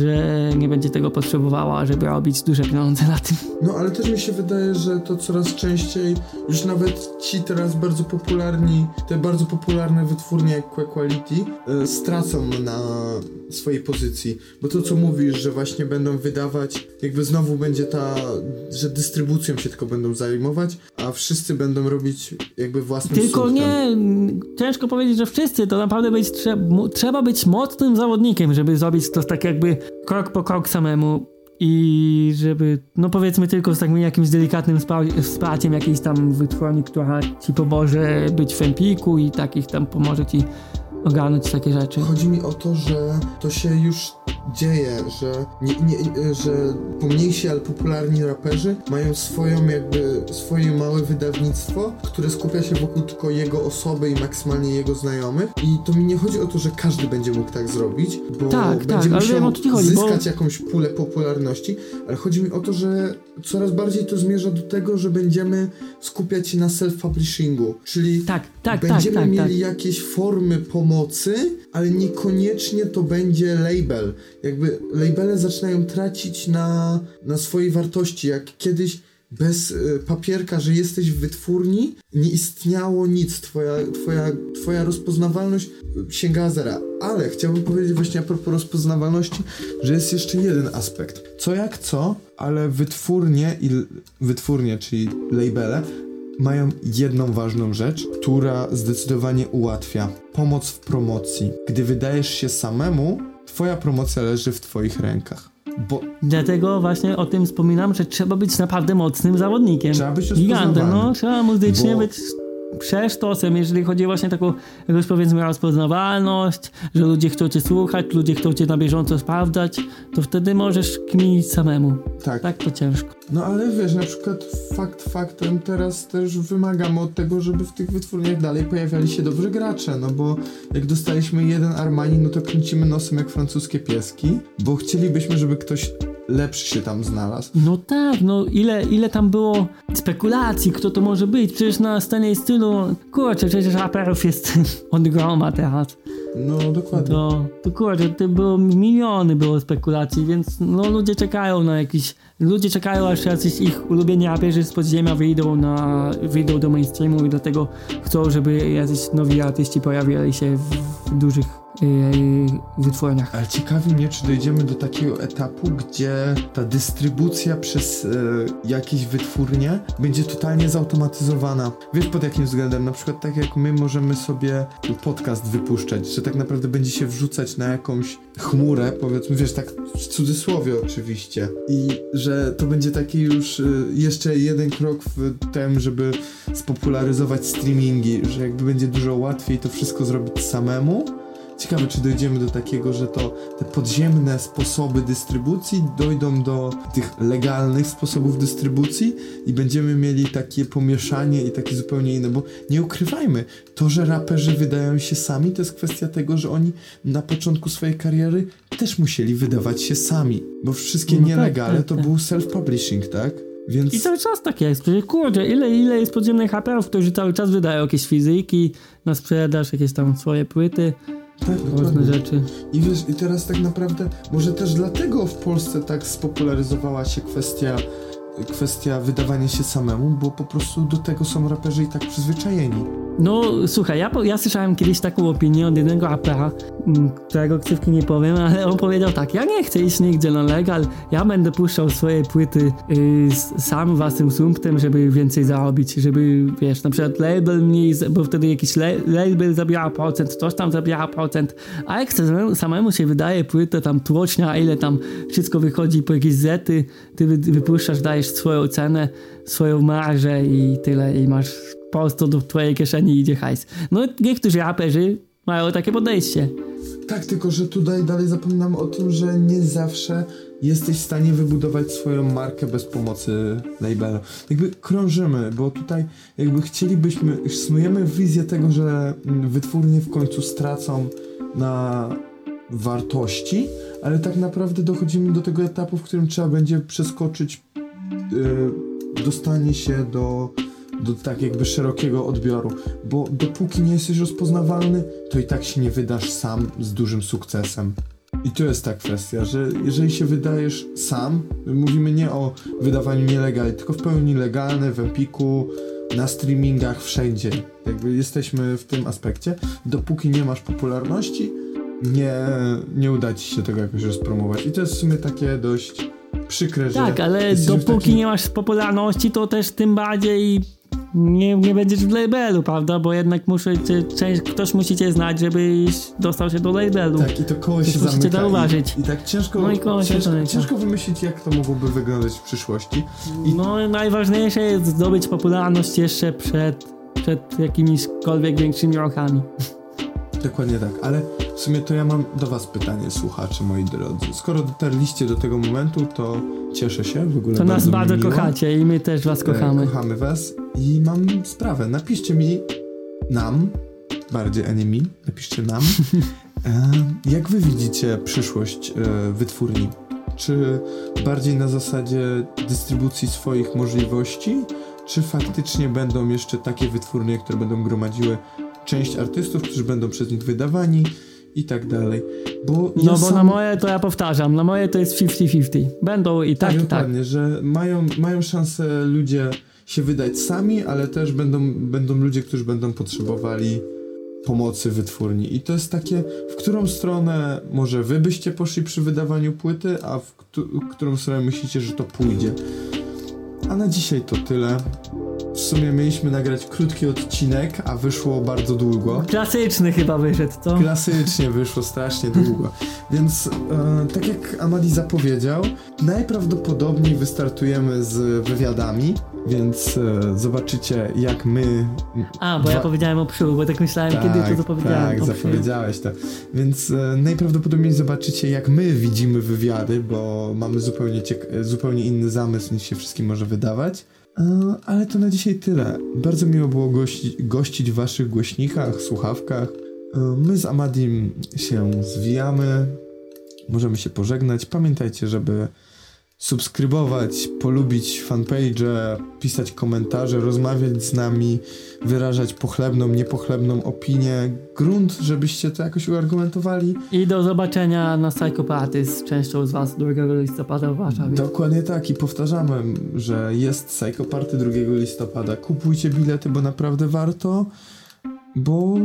że nie będzie tego potrzebowała, żeby robić duże pieniądze na tym.
No ale też mi się wydaje, że to coraz częściej, już nawet ci teraz bardzo popularni, te bardzo popularne wytwórnie jak Quality yy, stracą na swojej pozycji, bo to co mówisz, że właśnie będą wydawać, jakby znowu będzie ta, że dystrybucją się tylko będą zajmować, a wszyscy będą robić jakby własnym
Tylko
sutkiem.
nie, ciężko powiedzieć, że wszyscy, to naprawdę być, trzeba, trzeba być mocnym zawodnikiem, żeby zrobić to tak jakby krok po krok samemu i żeby, no powiedzmy tylko z takim jakimś delikatnym spra- wsparciem jakiejś tam wytwórni, która ci pomoże być w Empiku i takich tam pomoże ci ogarnąć takie rzeczy.
Chodzi mi o to, że to się już dzieje, że, nie, nie, że pomniejsi, ale popularni raperzy mają swoją jakby, swoje małe wydawnictwo, które skupia się wokół tylko jego osoby i maksymalnie jego znajomych i to mi nie chodzi o to, że każdy będzie mógł tak zrobić, bo
tak,
będzie
tak,
musiał
ale chodzi,
zyskać
bo...
jakąś pulę popularności, ale chodzi mi o to, że coraz bardziej to zmierza do tego, że będziemy skupiać się na self-publishingu, czyli
tak, tak,
będziemy
tak, tak,
mieli
tak.
jakieś formy pomocy, ale niekoniecznie to będzie label. Jakby labele zaczynają tracić na, na swojej wartości, jak kiedyś bez y, papierka, że jesteś w wytwórni, nie istniało nic. Twoja, twoja, twoja rozpoznawalność sięgała zera. Ale chciałbym powiedzieć właśnie a propos rozpoznawalności, że jest jeszcze jeden aspekt. Co jak co, ale wytwórnie i wytwórnie, czyli labele, mają jedną ważną rzecz, która zdecydowanie ułatwia. Pomoc w promocji. Gdy wydajesz się samemu, twoja promocja leży w twoich rękach. Bo...
Dlatego właśnie o tym wspominam, że trzeba być naprawdę mocnym zawodnikiem.
Trzeba być
Gigantem, no, trzeba muzycznie
bo...
być przesztosem, jeżeli chodzi właśnie o taką jakąś powiedzmy rozpoznawalność, że ludzie chcą cię słuchać, ludzie chcą cię na bieżąco sprawdzać, to wtedy możesz kminić samemu.
Tak.
Tak to ciężko.
No ale wiesz, na przykład fakt faktem teraz też wymagamy od tego, żeby w tych wytwórniach dalej pojawiali się dobrzy gracze, no bo jak dostaliśmy jeden Armani, no to kręcimy nosem jak francuskie pieski, bo chcielibyśmy, żeby ktoś lepszy się tam znalazł.
No tak, no ile, ile tam było spekulacji, kto to może być, przecież na scenie stylu, kurczę, przecież raperów jest od groma teraz.
No dokładnie.
To, to kurczę, to było miliony było spekulacji, więc no ludzie czekają na jakiś, ludzie czekają aż jacyś ich ulubieni raperzy z podziemia wyjdą na, wyjdą do mainstreamu i dlatego chcą, żeby jacyś nowi artyści pojawiali się w, w dużych wytwórniach.
Ale ciekawi mnie, czy dojdziemy do takiego etapu, gdzie ta dystrybucja przez e, jakieś wytwórnie będzie totalnie zautomatyzowana. Wiesz pod jakim względem? Na przykład tak jak my możemy sobie podcast wypuszczać, że tak naprawdę będzie się wrzucać na jakąś chmurę, powiedzmy, wiesz, tak w cudzysłowie oczywiście. I że to będzie taki już e, jeszcze jeden krok w tym, żeby spopularyzować streamingi, że jakby będzie dużo łatwiej to wszystko zrobić samemu. Ciekawe, czy dojdziemy do takiego, że to te podziemne sposoby dystrybucji dojdą do tych legalnych sposobów dystrybucji i będziemy mieli takie pomieszanie i takie zupełnie inne, bo nie ukrywajmy, to, że raperzy wydają się sami, to jest kwestia tego, że oni na początku swojej kariery też musieli wydawać się sami, bo wszystkie
no
nielegale
tak, tak,
to
tak.
był self-publishing, tak? Więc...
I cały czas tak jest, przecież kurde, ile, ile jest podziemnych raperów, którzy cały czas wydają jakieś fizyki na sprzedaż, jakieś tam swoje płyty.
Tak,
różne rzeczy.
I wiesz, i teraz tak naprawdę, może też dlatego w Polsce tak spopularyzowała się kwestia, kwestia wydawania się samemu, bo po prostu do tego są raperzy i tak przyzwyczajeni.
No, słuchaj, ja, ja słyszałem kiedyś taką opinię od jednego rapera, którego ksywki nie powiem, ale on powiedział tak: ja nie chcę iść nigdzie na legal, ja będę puszczał swoje płyty yy, sam własnym sumptem, żeby więcej zarobić, żeby, wiesz, na przykład label mniej, bo wtedy jakiś le, label zabiera procent, coś tam zabiera procent, a jak chcę, samemu się wydaje płytę tam tłocznia, ile tam wszystko wychodzi po jakieś zety, ty wy, wypuszczasz, dajesz swoją cenę, swoją marżę i tyle, i masz po prostu do twojej kieszeni idzie hajs. No niektórzy raperzy mają takie podejście.
Tak, tylko że tutaj dalej zapominam o tym, że nie zawsze jesteś w stanie wybudować swoją markę bez pomocy labela. Jakby krążymy, bo tutaj jakby chcielibyśmy, snujemy wizję tego, że wytwórnie w końcu stracą na wartości, ale tak naprawdę dochodzimy do tego etapu, w którym trzeba będzie przeskoczyć yy, dostanie się do do tak jakby szerokiego odbioru, bo dopóki nie jesteś rozpoznawalny, to i tak się nie wydasz sam z dużym sukcesem. I to jest ta kwestia, że jeżeli się wydajesz sam, mówimy nie o wydawaniu nielegalnie, tylko w pełni legalne, w Empiku, na streamingach, wszędzie. Jakby jesteśmy w tym aspekcie. Dopóki nie masz popularności, nie, nie uda ci się tego jakoś rozpromować. I to jest w sumie takie dość przykre, że...
Tak, ale dopóki takim... nie masz popularności, to też tym bardziej nie, nie będziesz w labelu, prawda? Bo jednak muszę cię, część, ktoś musi cię znać, żebyś dostał się do labelu.
Tak, i to koło się
zamyka. Cię zauważyć.
I, I tak ciężko,
no i
ciężko, ciężko wymyślić, jak to mogłoby wyglądać w przyszłości. I...
No najważniejsze jest zdobyć popularność jeszcze przed, przed jakimiśkolwiek większymi rokami.
Dokładnie tak, ale w sumie to ja mam do was pytanie, słuchacze moi drodzy. Skoro dotarliście do tego momentu, to cieszę się, w ogóle
to
bardzo
nas bardzo
miło.
kochacie i my też was kochamy.
E, kochamy was i mam sprawę, napiszcie mi, nam, bardziej, a nie mi, napiszcie nam, e, jak wy widzicie przyszłość e, wytwórni? Czy bardziej na zasadzie dystrybucji swoich możliwości, czy faktycznie będą jeszcze takie wytwórnie, które będą gromadziły część artystów, którzy będą przez nich wydawani i tak dalej. Bo
no
ja
bo
sam...
na moje to ja powtarzam, na moje to jest pięćdziesiąt pięćdziesiąt. Będą i tak,
tak,
i
dokładnie,
tak.
że mają, mają szansę ludzie się wydać sami, ale też będą, będą ludzie, którzy będą potrzebowali pomocy wytwórni. I to jest takie, w którą stronę może wy byście poszli przy wydawaniu płyty, a w, w którą stronę myślicie, że to pójdzie. A na dzisiaj to tyle. W sumie mieliśmy nagrać krótki odcinek, a wyszło bardzo długo.
Klasyczny chyba wyszedł, co?
Klasycznie wyszło, strasznie długo. Więc e, tak jak Amadi zapowiedział, najprawdopodobniej wystartujemy z wywiadami, więc e, zobaczycie jak my...
A, bo ja powiedziałem o psiu, bo tak myślałem,
tak,
kiedy to zapowiedziałem.
Tak, zapowiedziałeś to. Więc e, najprawdopodobniej zobaczycie jak my widzimy wywiady, bo mamy zupełnie, ciek- zupełnie inny zamysł niż się wszystkim może wydawać. Ale to na dzisiaj tyle. Bardzo miło było gości- gościć w waszych głośnikach, słuchawkach. My z Amadim się zwijamy. Możemy się pożegnać. Pamiętajcie, żeby subskrybować, polubić fanpage, pisać komentarze, rozmawiać z nami, wyrażać pochlebną, niepochlebną opinię. Grunt, żebyście to jakoś uargumentowali.
I do zobaczenia na Psychopaty z częścią z was drugiego listopada w Warszawie.
Dokładnie tak i powtarzamy, że jest Psychoparty drugiego listopada. Kupujcie bilety, bo naprawdę warto, bo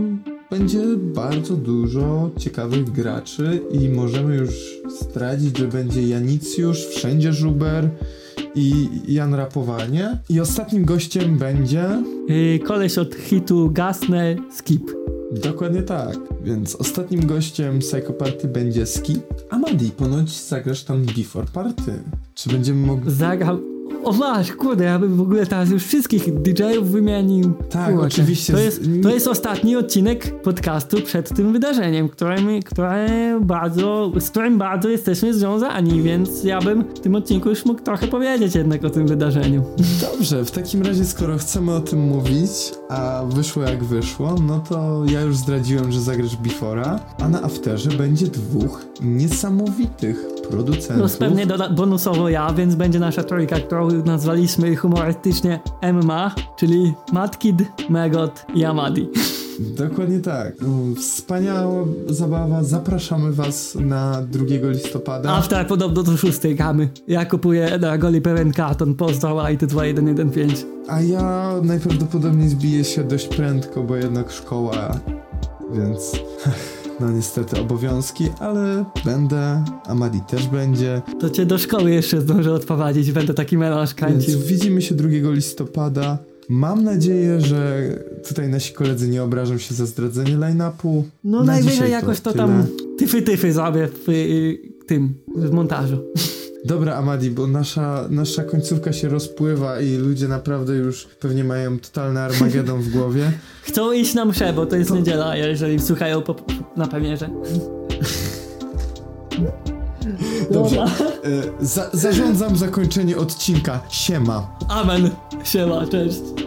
będzie bardzo dużo ciekawych graczy i możemy już zdradzić, że będzie Janicjusz, Wszędzie Żuber i Jan Rapowanie. I ostatnim gościem będzie...
Yy, koleś od hitu Gasnę, Skip.
Dokładnie tak. Więc ostatnim gościem Psycho Party będzie Skip. Amadi, ponoć zagrasz tam Before Party. Czy będziemy mogli...
Zagrał... O masz, kurde, ja bym w ogóle teraz już wszystkich didżejów wymienił.
Tak,
Kurde.
oczywiście.
To jest, to jest ostatni odcinek podcastu przed tym wydarzeniem, którym, które bardzo, z którym bardzo jesteśmy związani, więc ja bym w tym odcinku już mógł trochę powiedzieć jednak o tym wydarzeniu.
Dobrze, w takim razie skoro chcemy o tym mówić, a wyszło jak wyszło, no to ja już zdradziłem, że zagrasz Before'a, a na afterze będzie dwóch niesamowitych producentów.
No pewnie doda- bonusowo ja, więc będzie nasza trójka, którą nazwaliśmy humorystycznie M M A, czyli Madkid, Megot i Amadi.
Dokładnie tak. No, wspaniała zabawa. Zapraszamy was na drugiego listopada.
After podobno do szóstej gramy. Ja kupuję na goli pełen karton. Pozdro I T dwa jeden jeden pięć.
A ja najprawdopodobniej zbiję się dość prędko, bo jednak szkoła, więc... No niestety obowiązki, ale będę, Amadi też będzie.
To cię do szkoły jeszcze zdążę odprowadzić, będę taki melanż kręcił.
Więc widzimy się drugiego listopada. Mam nadzieję, że tutaj nasi koledzy nie obrażą się za zdradzenie line-upu.
No
Na
najwyżej jakoś to
tyle.
tam tyfy tyfy zrobię w y, tym, w montażu.
Dobra, Amadi, bo nasza, nasza końcówka się rozpływa i ludzie naprawdę już pewnie mają totalny Armagedon w głowie.
Chcą iść na mszę, bo to jest to... niedziela, jeżeli słuchają po, na premierze.
Dobrze. Y, za, zarządzam zakończenie odcinka. Siema.
Amen. Siema, cześć.